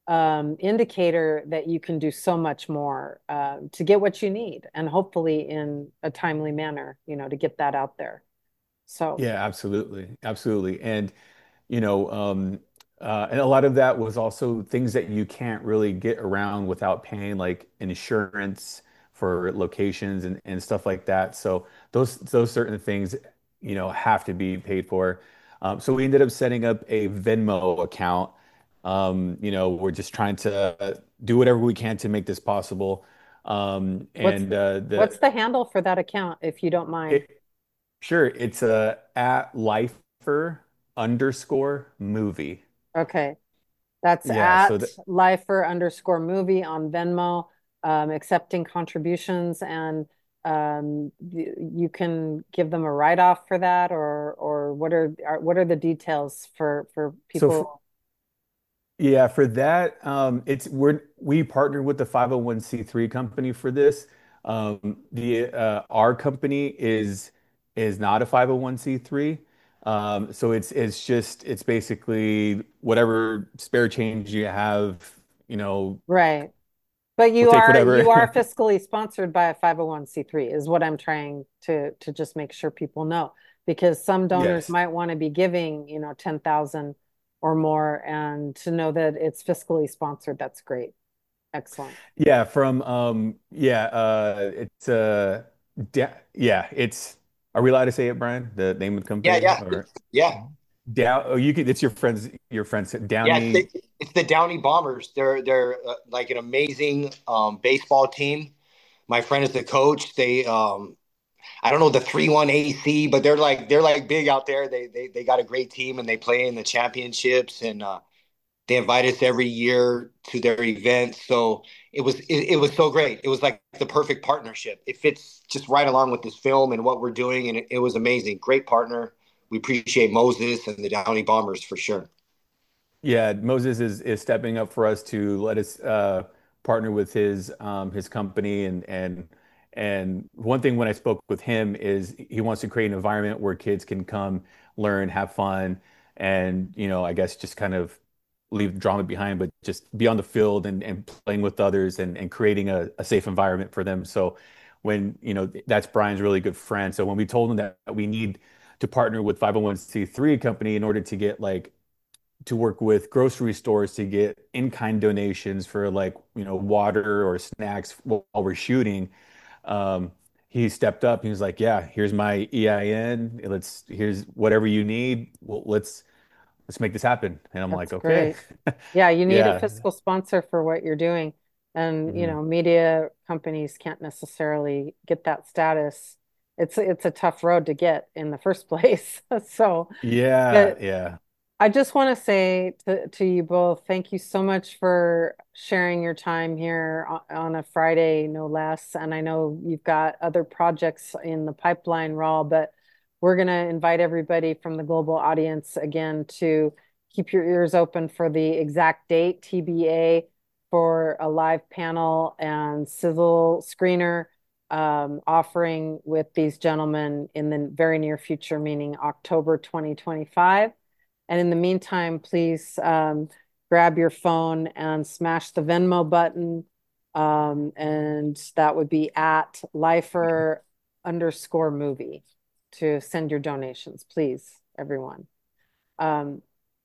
um, indicator that you can do so much more uh, to get what you need, and hopefully in a timely manner, you know, to get that out there. So, Yeah, absolutely. Absolutely. And you know, um, uh, and a lot of that was also things that you can't really get around without paying like insurance for locations and, and stuff like that. So those those certain things, you know, have to be paid for. Um, so we ended up setting up a Venmo account. Um, you know, we're just trying to do whatever we can to make this possible. Um, what's and uh, what's the the handle for that account, if you don't mind? it, sure, it's uh, at lifer underscore movie. Okay. That's Yeah, so at that lifer underscore movie on Venmo, um, accepting contributions, and um, y- you can give them a write-off for that, or or what are, are what are the details for for so for, people? yeah, for that, um, it's we're we partnered with the five oh one c three company for this. Um, the uh, our company is is not a five oh one c three. Um, so it's it's just it's basically whatever spare change you have, you know, Right. But we'll you take are whatever. you are fiscally sponsored by a five oh one c three is what I'm trying to to just make sure people know, because some donors Yes. might want to be giving, you know, ten thousand or more, and to know that it's fiscally sponsored, that's great. Excellent. Yeah, from um yeah, uh it's uh da yeah, it's are we allowed to say it, Brian? The name of the Yeah, company yeah, or yeah. Down oh you can it's your friends your friends Yes, Downey. it's, it's the Downey Bombers. They're they're uh, like an amazing um, baseball team. My friend is the coach. They um, I don't know the three one A C, but they're like they're like big out there. They they they got a great team and they play in the championships and uh, they invite us every year to their events. So it was it, it was so great. It was like the perfect partnership. It fits just right along with this film and what we're doing, and it, it was amazing. Great partner. We appreciate Moses and the Downey Bombers for sure. Yeah, Moses is is stepping up for us to let us uh, partner with his um, his company and and and one thing when I spoke with him is he wants to create an environment where kids can come, learn, have fun, and you know I guess just kind of leave the drama behind, but just be on the field and, and playing with others and, and creating a, a safe environment for them. So when you know that's Brian's really good friend. So when we told him that we need to partner with five oh one c three company in order to get like to work with grocery stores to get in-kind donations for like, you know, water or snacks while we're shooting. Um, he stepped up. He was like, "Yeah, here's my E I N. Let's here's whatever you need. Well, let's let's make this happen." And I'm That's like, "Okay." great. Yeah, you need a Yeah. fiscal sponsor for what you're doing. And, you Mhm. know, media companies can't necessarily get that status. It's it's a tough road to get in the first place. So, Yeah, but yeah. I just want to say to, to you both, thank you so much for sharing your time here on, on a Friday, no less. And I know you've got other projects in the pipeline, Raul, but we're going to invite everybody from the global audience again to keep your ears open for the exact date, T B A, for a live panel and sizzle screener um, offering with these gentlemen in the very near future, meaning October twenty twenty-five. And in the meantime, please um, grab your phone and smash the Venmo button. Um, and that would be at lifer underscore movie to send your donations, please, everyone. Um,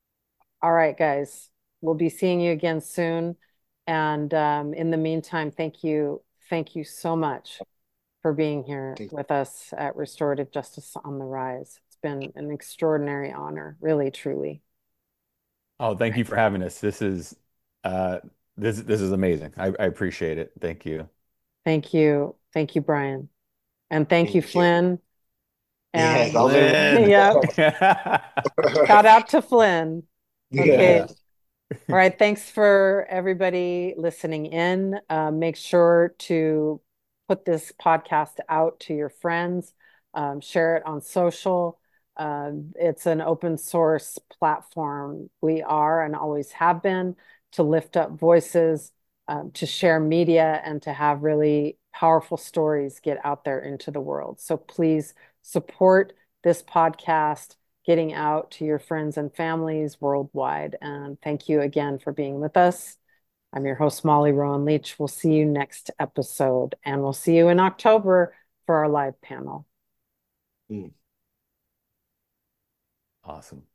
all right, guys, we'll be seeing you again soon. And um, in the meantime, thank you. Thank you so much for being here with us at Restorative Justice on the Rise. It's been an extraordinary honor, really, truly. Oh, thank you for having us. This is uh this this is amazing. I, I appreciate it. Thank you. Thank you. Thank you, Brian. And thank you, Thank you. Flynn. Yes, And I'll live. Flynn. yep, shout out to Flynn. Okay. Yeah. All right. Thanks for everybody listening in. Uh, make sure to put this podcast out to your friends, um, share it on social. Um, it's an open source platform. We are and always have been to lift up voices, um, to share media, and to have really powerful stories get out there into the world. So please support this podcast getting out to your friends and families worldwide. And thank you again for being with us. I'm your host, Molly Rowan Leach. We'll see you next episode, and we'll see you in October for our live panel. Mm. Awesome.